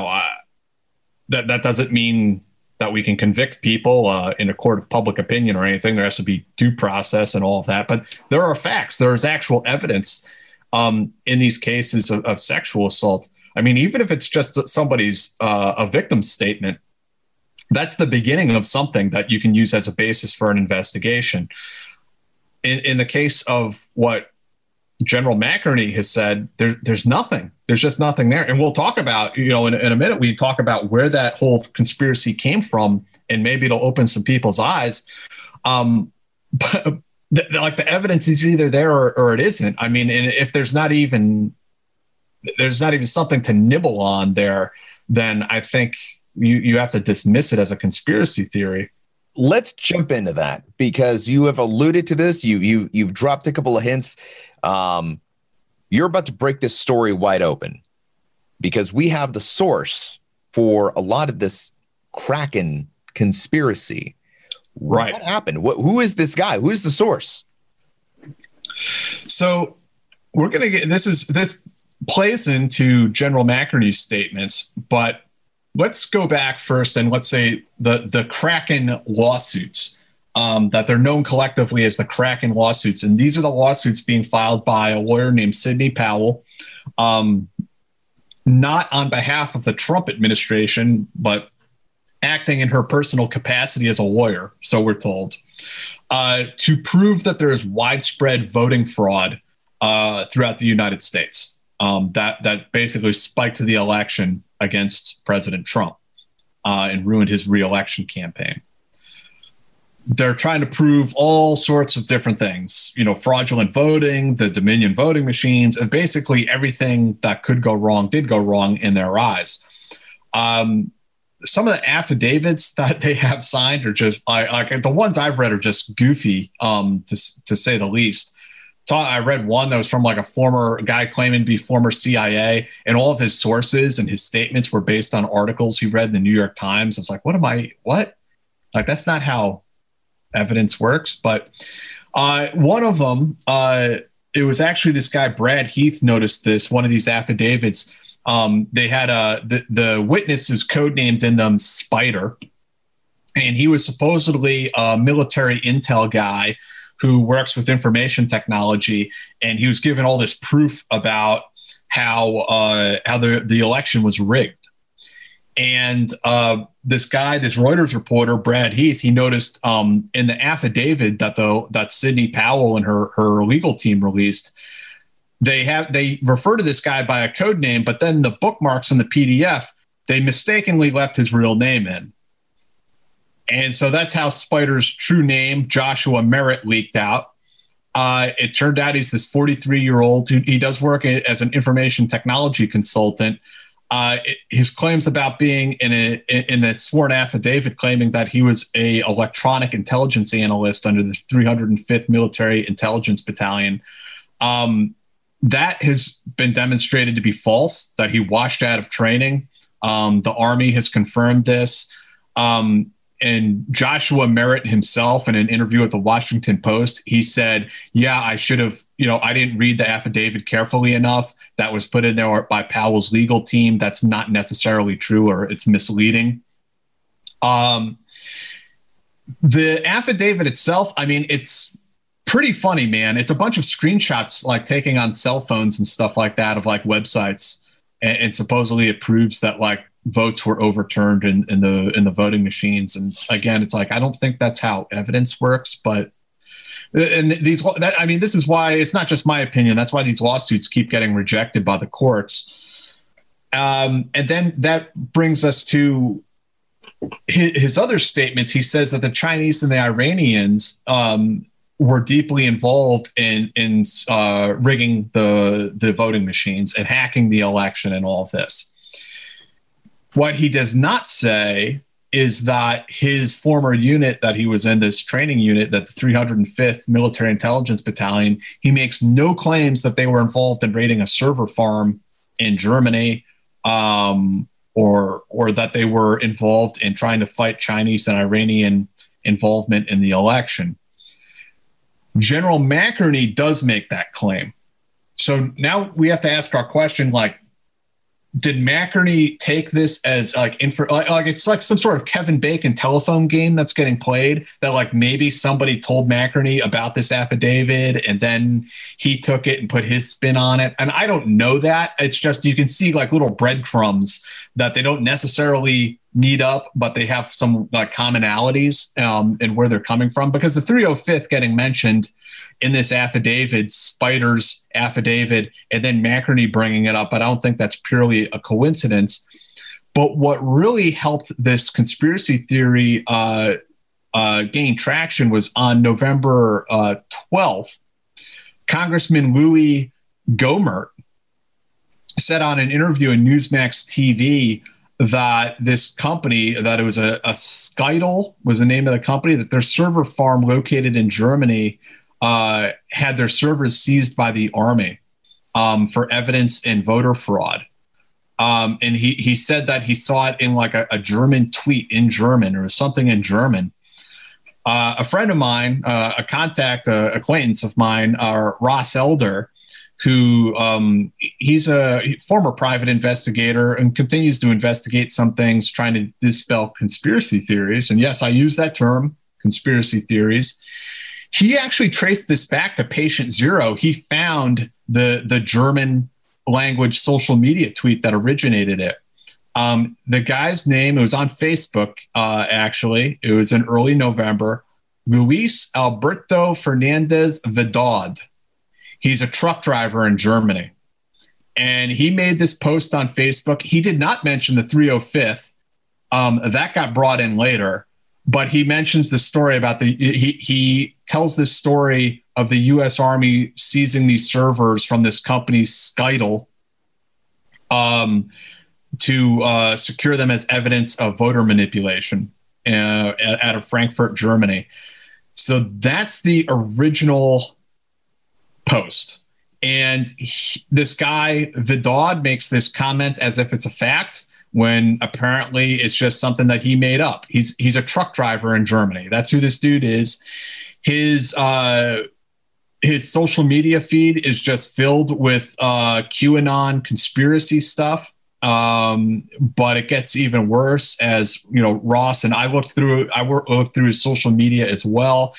that doesn't mean that we can convict people in a court of public opinion or anything. There has to be due process and all of that. But there are facts. There is actual evidence in these cases of sexual assault. I mean, even if it's just somebody's a victim's statement, that's the beginning of something that you can use as a basis for an investigation. In the case of what General McInerney has said, there's nothing. There's just nothing there. And we'll talk about, in a minute, we talk about where that whole conspiracy came from, and maybe it'll open some people's eyes. But the evidence is either there or it isn't. I mean, and if there's not even something to nibble on there, then I think you have to dismiss it as a conspiracy theory. Let's jump into that, because you have alluded to this. You've dropped a couple of hints. you're about to break this story wide open because we have the source for a lot of this Kraken conspiracy. Right. What happened? Who is this guy? Who is the source? So we're going to get this plays into General McInerney's statements, but let's go back first and let's say the Kraken lawsuits that they're known collectively as the Kraken lawsuits. And these are the lawsuits being filed by a lawyer named Sidney Powell, not on behalf of the Trump administration, but acting in her personal capacity as a lawyer, so we're told, to prove that there is widespread voting fraud throughout the United States that basically spiked the election against President Trump and ruined his re-election campaign. They're trying to prove all sorts of different things, fraudulent voting, the Dominion voting machines, and basically everything that could go wrong did go wrong in their eyes. Some of the affidavits that they have signed are just like the ones I've read are just goofy, to say the least. I read one that was from like a former guy claiming to be former CIA, and all of his sources and his statements were based on articles he read in the New York Times. I was like, what? Like, that's not how evidence works. But one of them, it was actually this guy, Brad Heath, noticed this, one of these affidavits. They had the witness who's codenamed in them Spider, and he was supposedly a military intel guy who works with information technology, and he was given all this proof about how the election was rigged. And this guy, this Reuters reporter, Brad Heath, he noticed in the affidavit that Sidney Powell and her legal team released, they refer to this guy by a code name, but then the bookmarks in the PDF, they mistakenly left his real name in. And so that's how Spider's true name, Joshua Merritt, leaked out. It turned out he's this 43-year-old. He does work as an information technology consultant. His claims about being in a sworn affidavit claiming that he was a electronic intelligence analyst under the 305th Military Intelligence Battalion, that has been demonstrated to be false, that he washed out of training. The Army has confirmed this. And Joshua Merritt himself, in an interview with the Washington Post, he said, yeah, I should have, I didn't read the affidavit carefully enough. That was put in there by Powell's legal team. That's not necessarily true, or it's misleading. The affidavit itself, I mean, it's pretty funny, man. It's a bunch of screenshots like taking on cell phones and stuff like that of like websites. And supposedly it proves that like votes were overturned in the voting machines. And again, it's like, I don't think that's how evidence works, but this is why it's not just my opinion. That's why these lawsuits keep getting rejected by the courts. And then that brings us to his other statements. He says that the Chinese and the Iranians were deeply involved in rigging the voting machines and hacking the election and all of this. What he does not say is that his former unit that he was in, this training unit, that the 305th Military Intelligence Battalion, he makes no claims that they were involved in raiding a server farm in Germany, or that they were involved in trying to fight Chinese and Iranian involvement in the election. General McInerney does make that claim. So now we have to ask our question, like, did McInerney take this as like it's like some sort of Kevin Bacon telephone game that's getting played, that like maybe somebody told McInerney about this affidavit and then he took it and put his spin on it? And I don't know that. It's just, you can see like little breadcrumbs that they don't necessarily meet up, but they have some like commonalities in where they're coming from, because the 305th getting mentioned in this affidavit, Spider's affidavit, and then McInerney bringing it up, but I don't think that's purely a coincidence. But what really helped this conspiracy theory gain traction was on November 12th, Congressman Louis Gohmert said on an interview in Newsmax TV that this company, that it was a Skytel was the name of the company, that their server farm located in Germany had their servers seized by the Army. for evidence in voter fraud. And he said that he saw it in like a German tweet in German or something in German. A friend of mine, a contact, acquaintance of mine, Ross Elder, who he's a former private investigator and continues to investigate some things, trying to dispel conspiracy theories. And yes, I use that term, conspiracy theories. He actually traced this back to patient zero. He found the German language social media tweet that originated it. The guy's name, it was on Facebook, actually. It was in early November. Luis Alberto Fernandez Vidal. He's a truck driver in Germany. And he made this post on Facebook. He did not mention the 305th. That got brought in later. But he mentions the story about he tells this story of the U.S. Army seizing these servers from this company, Skytel, to secure them as evidence of voter manipulation out of Frankfurt, Germany. So that's the original post. And this guy, Vidal, makes this comment as if it's a fact, when apparently it's just something that he made up. He's a truck driver in Germany. That's who this dude is. His social media feed is just filled with QAnon conspiracy stuff. But it gets even worse, as you know, Ross and I looked through his social media as well.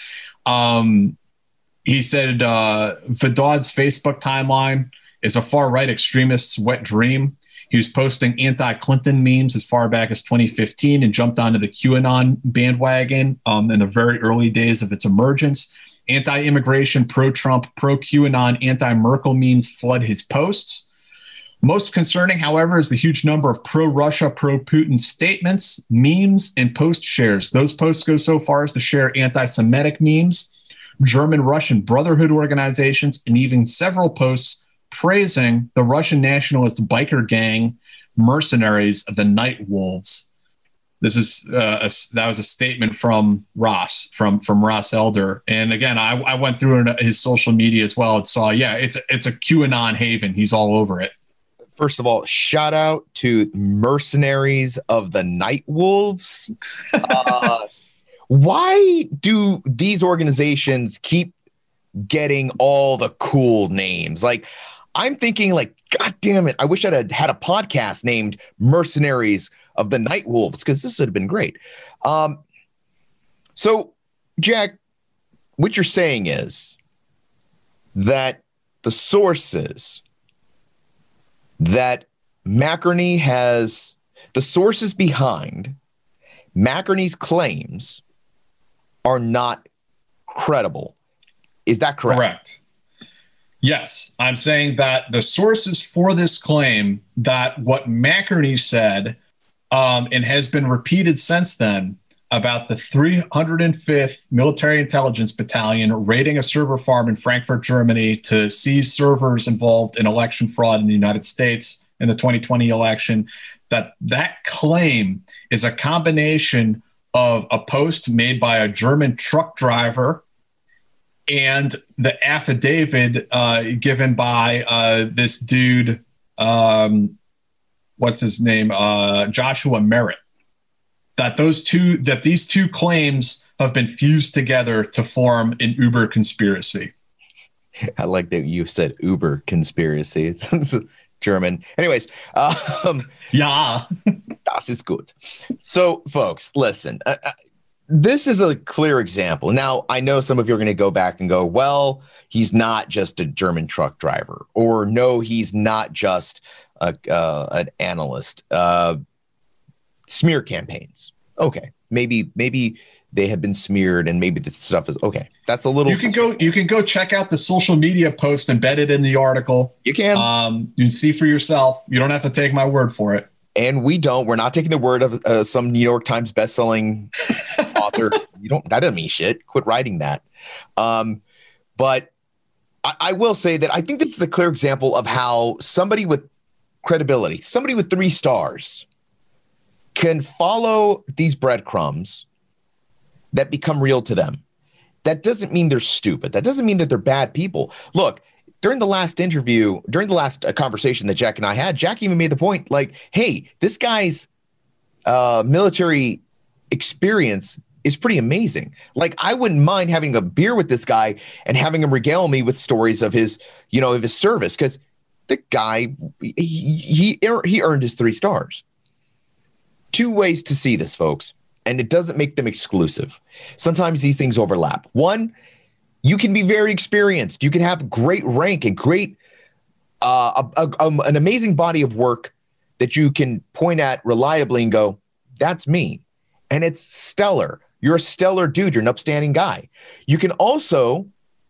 He said Vidal's Facebook timeline is a far-right extremist's wet dream. He was posting anti-Clinton memes as far back as 2015 and jumped onto the QAnon bandwagon in the very early days of its emergence. Anti-immigration, pro-Trump, pro-QAnon, anti-Merkel memes flood his posts. Most concerning, however, is the huge number of pro-Russia, pro-Putin statements, memes, and post shares. Those posts go so far as to share anti-Semitic memes, German-Russian Brotherhood organizations, and even several posts praising the Russian nationalist biker gang mercenaries, the Night Wolves. This is that was a statement from Ross, from Ross Elder. And again, I went through his social media as well and saw, yeah, it's a QAnon haven. He's all over it. First of all, shout out to mercenaries of the Night Wolves. Why do these organizations keep getting all the cool names? Like, I'm thinking, like, God damn it, I wish I'd had a podcast named Mercenaries of the Night Wolves, because this would have been great. So, Jack, what you're saying is that the sources that McInerney has, the sources behind McInerney's claims are not credible. Is that correct? Correct. Yes, I'm saying that the sources for this claim, that what McInerney said and has been repeated since then about the 305th Military Intelligence Battalion raiding a server farm in Frankfurt, Germany to seize servers involved in election fraud in the United States in the 2020 election, that claim is a combination of a post made by a German truck driver and the affidavit given by this dude, what's his name, Joshua Merritt. These two claims have been fused together to form an Uber conspiracy. I like that you said Uber conspiracy. It's German. Anyways, yeah, das ist gut. So, folks, listen. This is a clear example. Now, I know some of you are going to go back and go, well, he's not just a German truck driver, or no, he's not just an analyst. Smear campaigns. Okay, maybe they have been smeared, and maybe this stuff is okay. That's a little. You can go check out the social media post embedded in the article. You can. You can see for yourself. You don't have to take my word for it. And we're not taking the word of some New York Times bestselling author. That doesn't mean shit. Quit writing that. But I will say that I think this is a clear example of how somebody with credibility, somebody with 3 stars, can follow these breadcrumbs that become real to them. That doesn't mean they're stupid. That doesn't mean that they're bad people. Look, during the last conversation that Jack and I had, Jack even made the point like, hey, this guy's military experience is pretty amazing. Like, I wouldn't mind having a beer with this guy and having him regale me with stories of his, of his service. Cause the guy, he earned his 3 stars. 2 ways to see this, folks. And it doesn't make them exclusive. Sometimes these things overlap. One, you can be very experienced. You can have great rank and great, an amazing body of work that you can point at reliably and go, that's me. And it's stellar. You're a stellar dude. You're an upstanding guy. You can also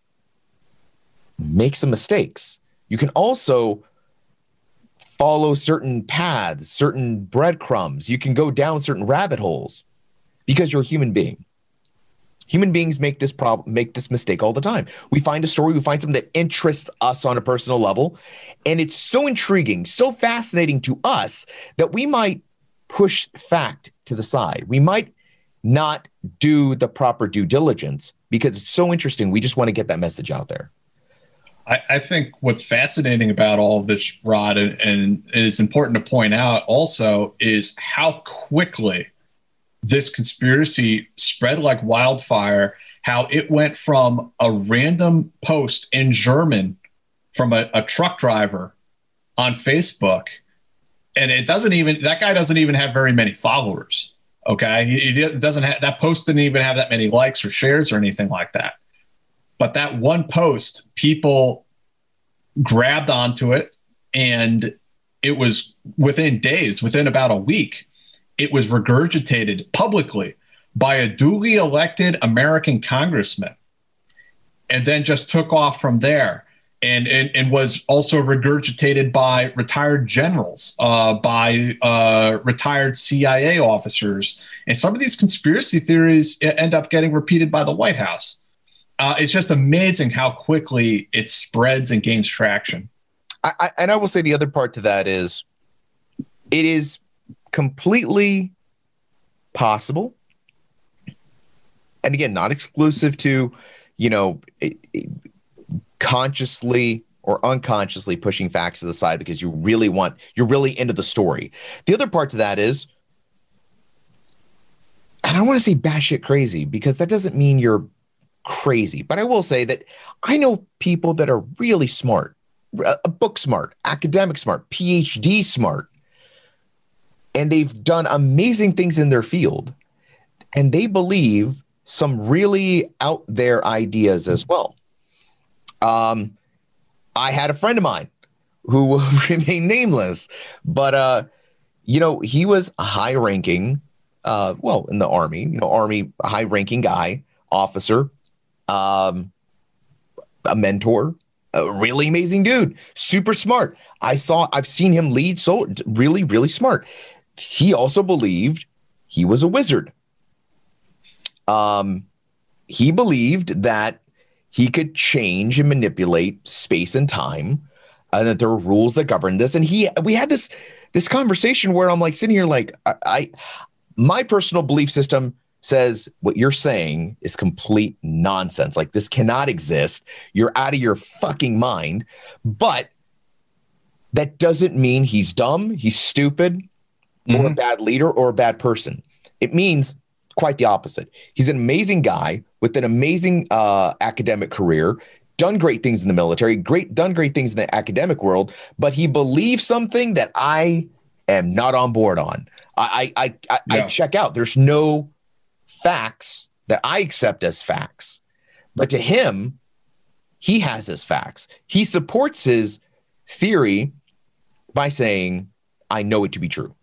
make some mistakes. You can also follow certain paths, certain breadcrumbs. You can go down certain rabbit holes because you're a human being. Human beings make this mistake all the time. We find a story, we find something that interests us on a personal level, and it's so intriguing, so fascinating to us that we might push fact to the side. We might not do the proper due diligence because it's so interesting. We just want to get that message out there. I think what's fascinating about all of this, Rod, and it's important to point out also, is how quickly this conspiracy spread like wildfire, how it went from a random post in German from a truck driver on Facebook. And that guy doesn't even have very many followers. Okay. He doesn't have, that post didn't even have that many likes or shares or anything like that. But that one post, people grabbed onto it, and it was within days, within about a week, it was regurgitated publicly by a duly elected American congressman, and then just took off from there. And was also regurgitated by retired generals, by retired CIA officers. And some of these conspiracy theories end up getting repeated by the White House. It's just amazing how quickly it spreads and gains traction. I will say the other part to that is it is completely possible, and again, not exclusive to, consciously or unconsciously pushing facts to the side because you're really into the story. The other part to that is, and I don't want to say batshit crazy because that doesn't mean you're crazy, but I will say that I know people that are really smart, book smart, academic smart, PhD smart, and they've done amazing things in their field, and they believe some really out there ideas as well. I had a friend of mine who will remain nameless, but, he was a high ranking, in the Army, Army, high ranking guy, officer, a mentor, a really amazing dude, super smart. I've seen him lead so really, really smart. He also believed he was a wizard. He believed that he could change and manipulate space and time, and that there were rules that govern this. And we had this conversation where I'm like sitting here, like, my personal belief system says what you're saying is complete nonsense. Like, this cannot exist. You're out of your fucking mind. But that doesn't mean he's dumb, he's stupid, or a bad leader or a bad person. It means quite the opposite. He's an amazing guy with an amazing academic career, done great things in the military, done great things in the academic world, but he believes something that I am not on board on. I check out. There's no facts that I accept as facts, but to him, he has his facts. He supports his theory by saying, I know it to be true.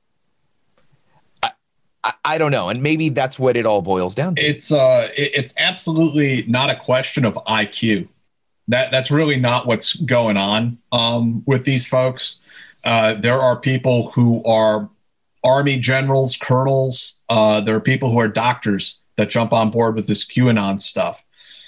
I don't know. And maybe that's what it all boils down to. It's absolutely not a question of IQ. That's really not what's going on with these folks. There are people who are Army generals, colonels. There are people who are doctors that jump on board with this QAnon stuff.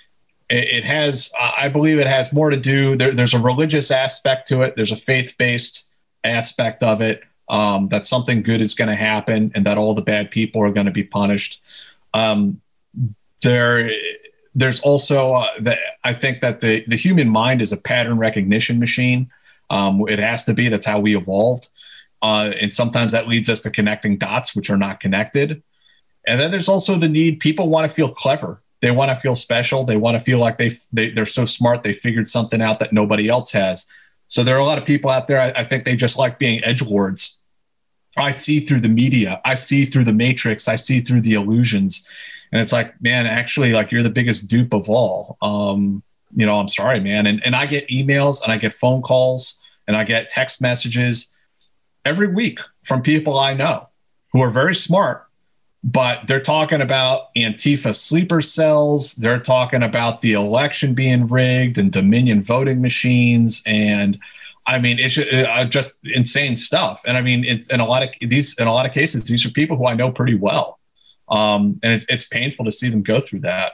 I believe it has more to do. There's a religious aspect to it. There's a faith-based aspect of it. That something good is going to happen and that all the bad people are going to be punished. There there's also I think that the human mind is a pattern recognition machine. It has to be. That's how we evolved. And sometimes that leads us to connecting dots, which are not connected. And then there's also the need. People want to feel clever. They want to feel special. They want to feel like they're so smart. They figured something out that nobody else has. So there are a lot of people out there. I think they just like being edgelords. I see through the media. I see through the matrix. I see through the illusions. And it's like, man, actually, like, you're the biggest dupe of all. I'm sorry, man. And I get emails and I get phone calls and I get text messages every week from people I know who are very smart, but they're talking about Antifa sleeper cells. They're talking about the election being rigged and Dominion voting machines. And I mean, it's just insane stuff. And I mean, it's in a lot of cases, these are people who I know pretty well. And it's painful to see them go through that.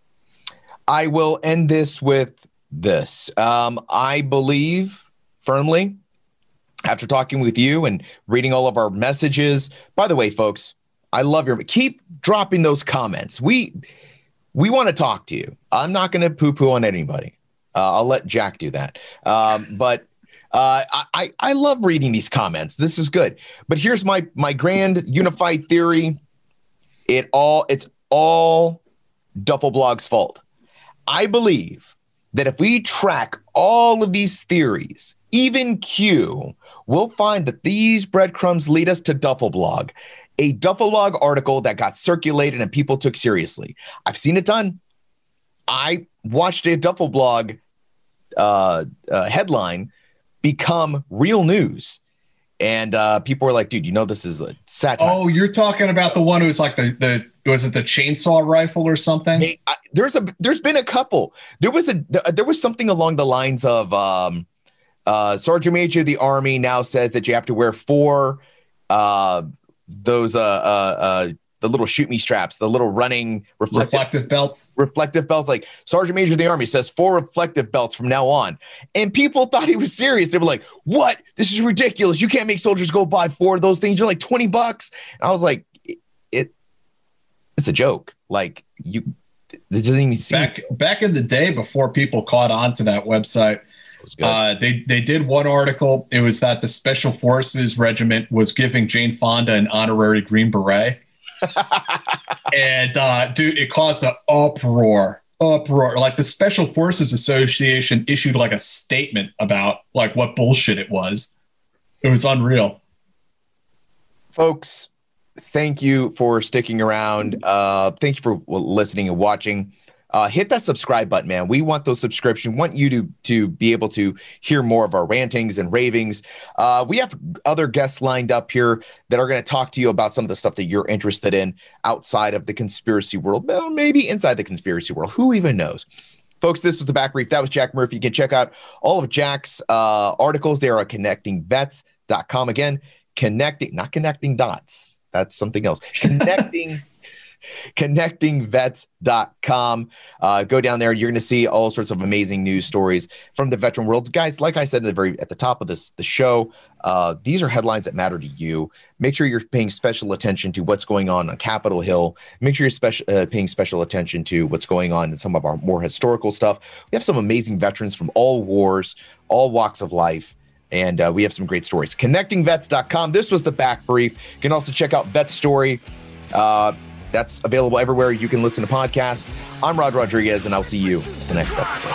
I will end this with this. I believe firmly, after talking with you and reading all of our messages, by the way, folks, I love keep dropping those comments. We want to talk to you. I'm not going to poo-poo on anybody. I'll let Jack do that. But I love reading these comments. This is good. But here's my grand unified theory. It's all Duffel Blog's fault. I believe that if we track all of these theories, even Q, we'll find that these breadcrumbs lead us to Duffel Blog, a Duffel Blog article that got circulated and people took seriously. I've seen it done. I watched a Duffel Blog headline become real news. And people were like, dude, this is a satire. Oh, you're talking about the one who's like was it the chainsaw rifle or something? There's been a couple. There was something along the lines of Sergeant Major of the Army now says that you have to wear 4 those the little shoot me straps, the little running reflective belts. Like Sergeant Major of the Army says 4 reflective belts from now on. And people thought he was serious. They were like, what? This is ridiculous. You can't make soldiers go buy 4 of those things. You're like $20. And I was like, it's a joke. Like, it doesn't even seem back in the day before people caught on to that website. They did one article. It was that the Special Forces Regiment was giving Jane Fonda an honorary Green Beret. And dude, it caused an uproar. Like the Special Forces Association issued like a statement about like what bullshit it was. It was unreal. Folks, thank you for sticking around. Thank you for listening and watching. Hit that subscribe button, man. We want those subscriptions. Want you to be able to hear more of our rantings and ravings. We have other guests lined up here that are going to talk to you about some of the stuff that you're interested in outside of the conspiracy world, well, maybe inside the conspiracy world. Who even knows? Folks, this was The Back Brief. That was Jack Murphy. You can check out all of Jack's articles there at connectingvets.com. Again, not connecting dots. That's something else. connectingvets.com. Go down there. You're going to see all sorts of amazing news stories from the veteran world. Guys, like I said at the top of the show, these are headlines that matter to you. Make sure you're paying special attention to what's going on Capitol Hill. Make sure you're paying special attention to what's going on in some of our more historical stuff. We have some amazing veterans from all wars, all walks of life. And we have some great stories. Connectingvets.com. This was The Back Brief. You can also check out Vet Story. That's available everywhere you can listen to podcasts. I'm Rod Rodriguez, and I'll see you in the next episode.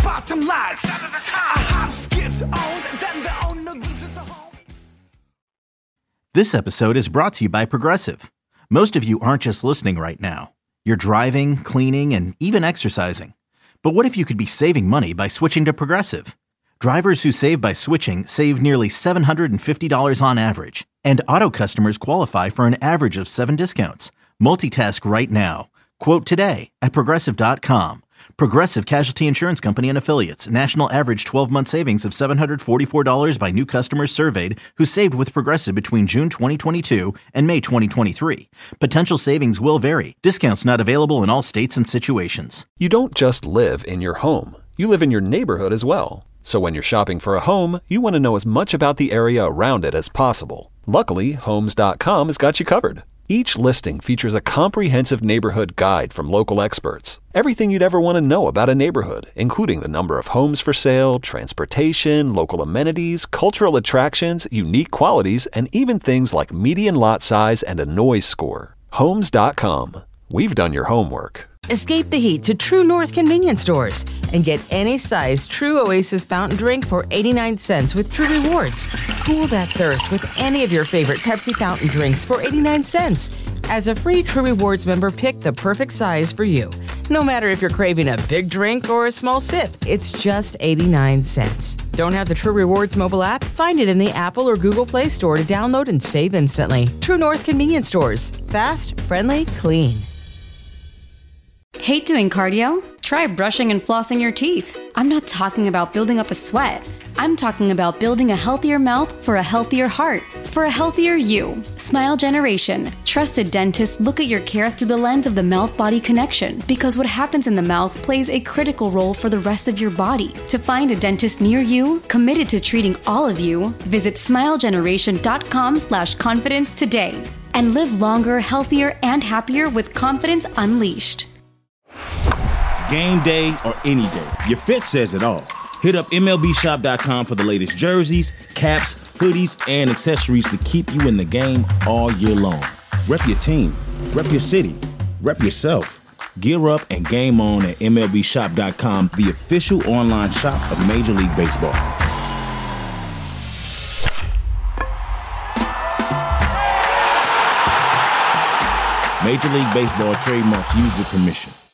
This episode is brought to you by Progressive. Most of you aren't just listening right now. You're driving, cleaning, and even exercising. But what if you could be saving money by switching to Progressive? Drivers who save by switching save nearly $750 on average, and auto customers qualify for an average of 7 discounts. Multitask right now. Quote today at Progressive.com. Progressive Casualty Insurance Company and Affiliates. National average 12-month savings of $744 by new customers surveyed who saved with Progressive between June 2022 and May 2023. Potential savings will vary. Discounts not available in all states and situations. You don't just live in your home. You live in your neighborhood as well. So when you're shopping for a home, you want to know as much about the area around it as possible. Luckily, Homes.com has got you covered. Each listing features a comprehensive neighborhood guide from local experts. Everything you'd ever want to know about a neighborhood, including the number of homes for sale, transportation, local amenities, cultural attractions, unique qualities, and even things like median lot size and a noise score. Homes.com. We've done your homework. Escape the heat to True North convenience stores and get any size True Oasis fountain drink for 89 cents with True Rewards. Cool that thirst with any of your favorite Pepsi fountain drinks for 89 cents. As a free True Rewards member, pick the perfect size for you. No matter if you're craving a big drink or a small sip, it's just 89 cents. Don't have the True Rewards mobile app? Find it in the Apple or Google Play Store to download and save instantly. True North convenience stores. Fast, friendly, clean. Hate doing cardio? Try brushing and flossing your teeth. I'm not talking about building up a sweat. I'm talking about building a healthier mouth for a healthier heart, for a healthier you. Smile Generation. Trusted dentists look at your care through the lens of the mouth-body connection, because what happens in the mouth plays a critical role for the rest of your body. To find a dentist near you, committed to treating all of you, visit smilegeneration.com/confidence today and live longer, healthier, and happier with confidence unleashed. Game day or any day, your fit says it all. Hit up MLBshop.com for the latest jerseys, caps, hoodies, and accessories to keep you in the game all year long. Rep your team, rep your city, rep yourself. Gear up and game on at MLBshop.com, the official online shop of Major League Baseball. Major League Baseball trademarks used with permission.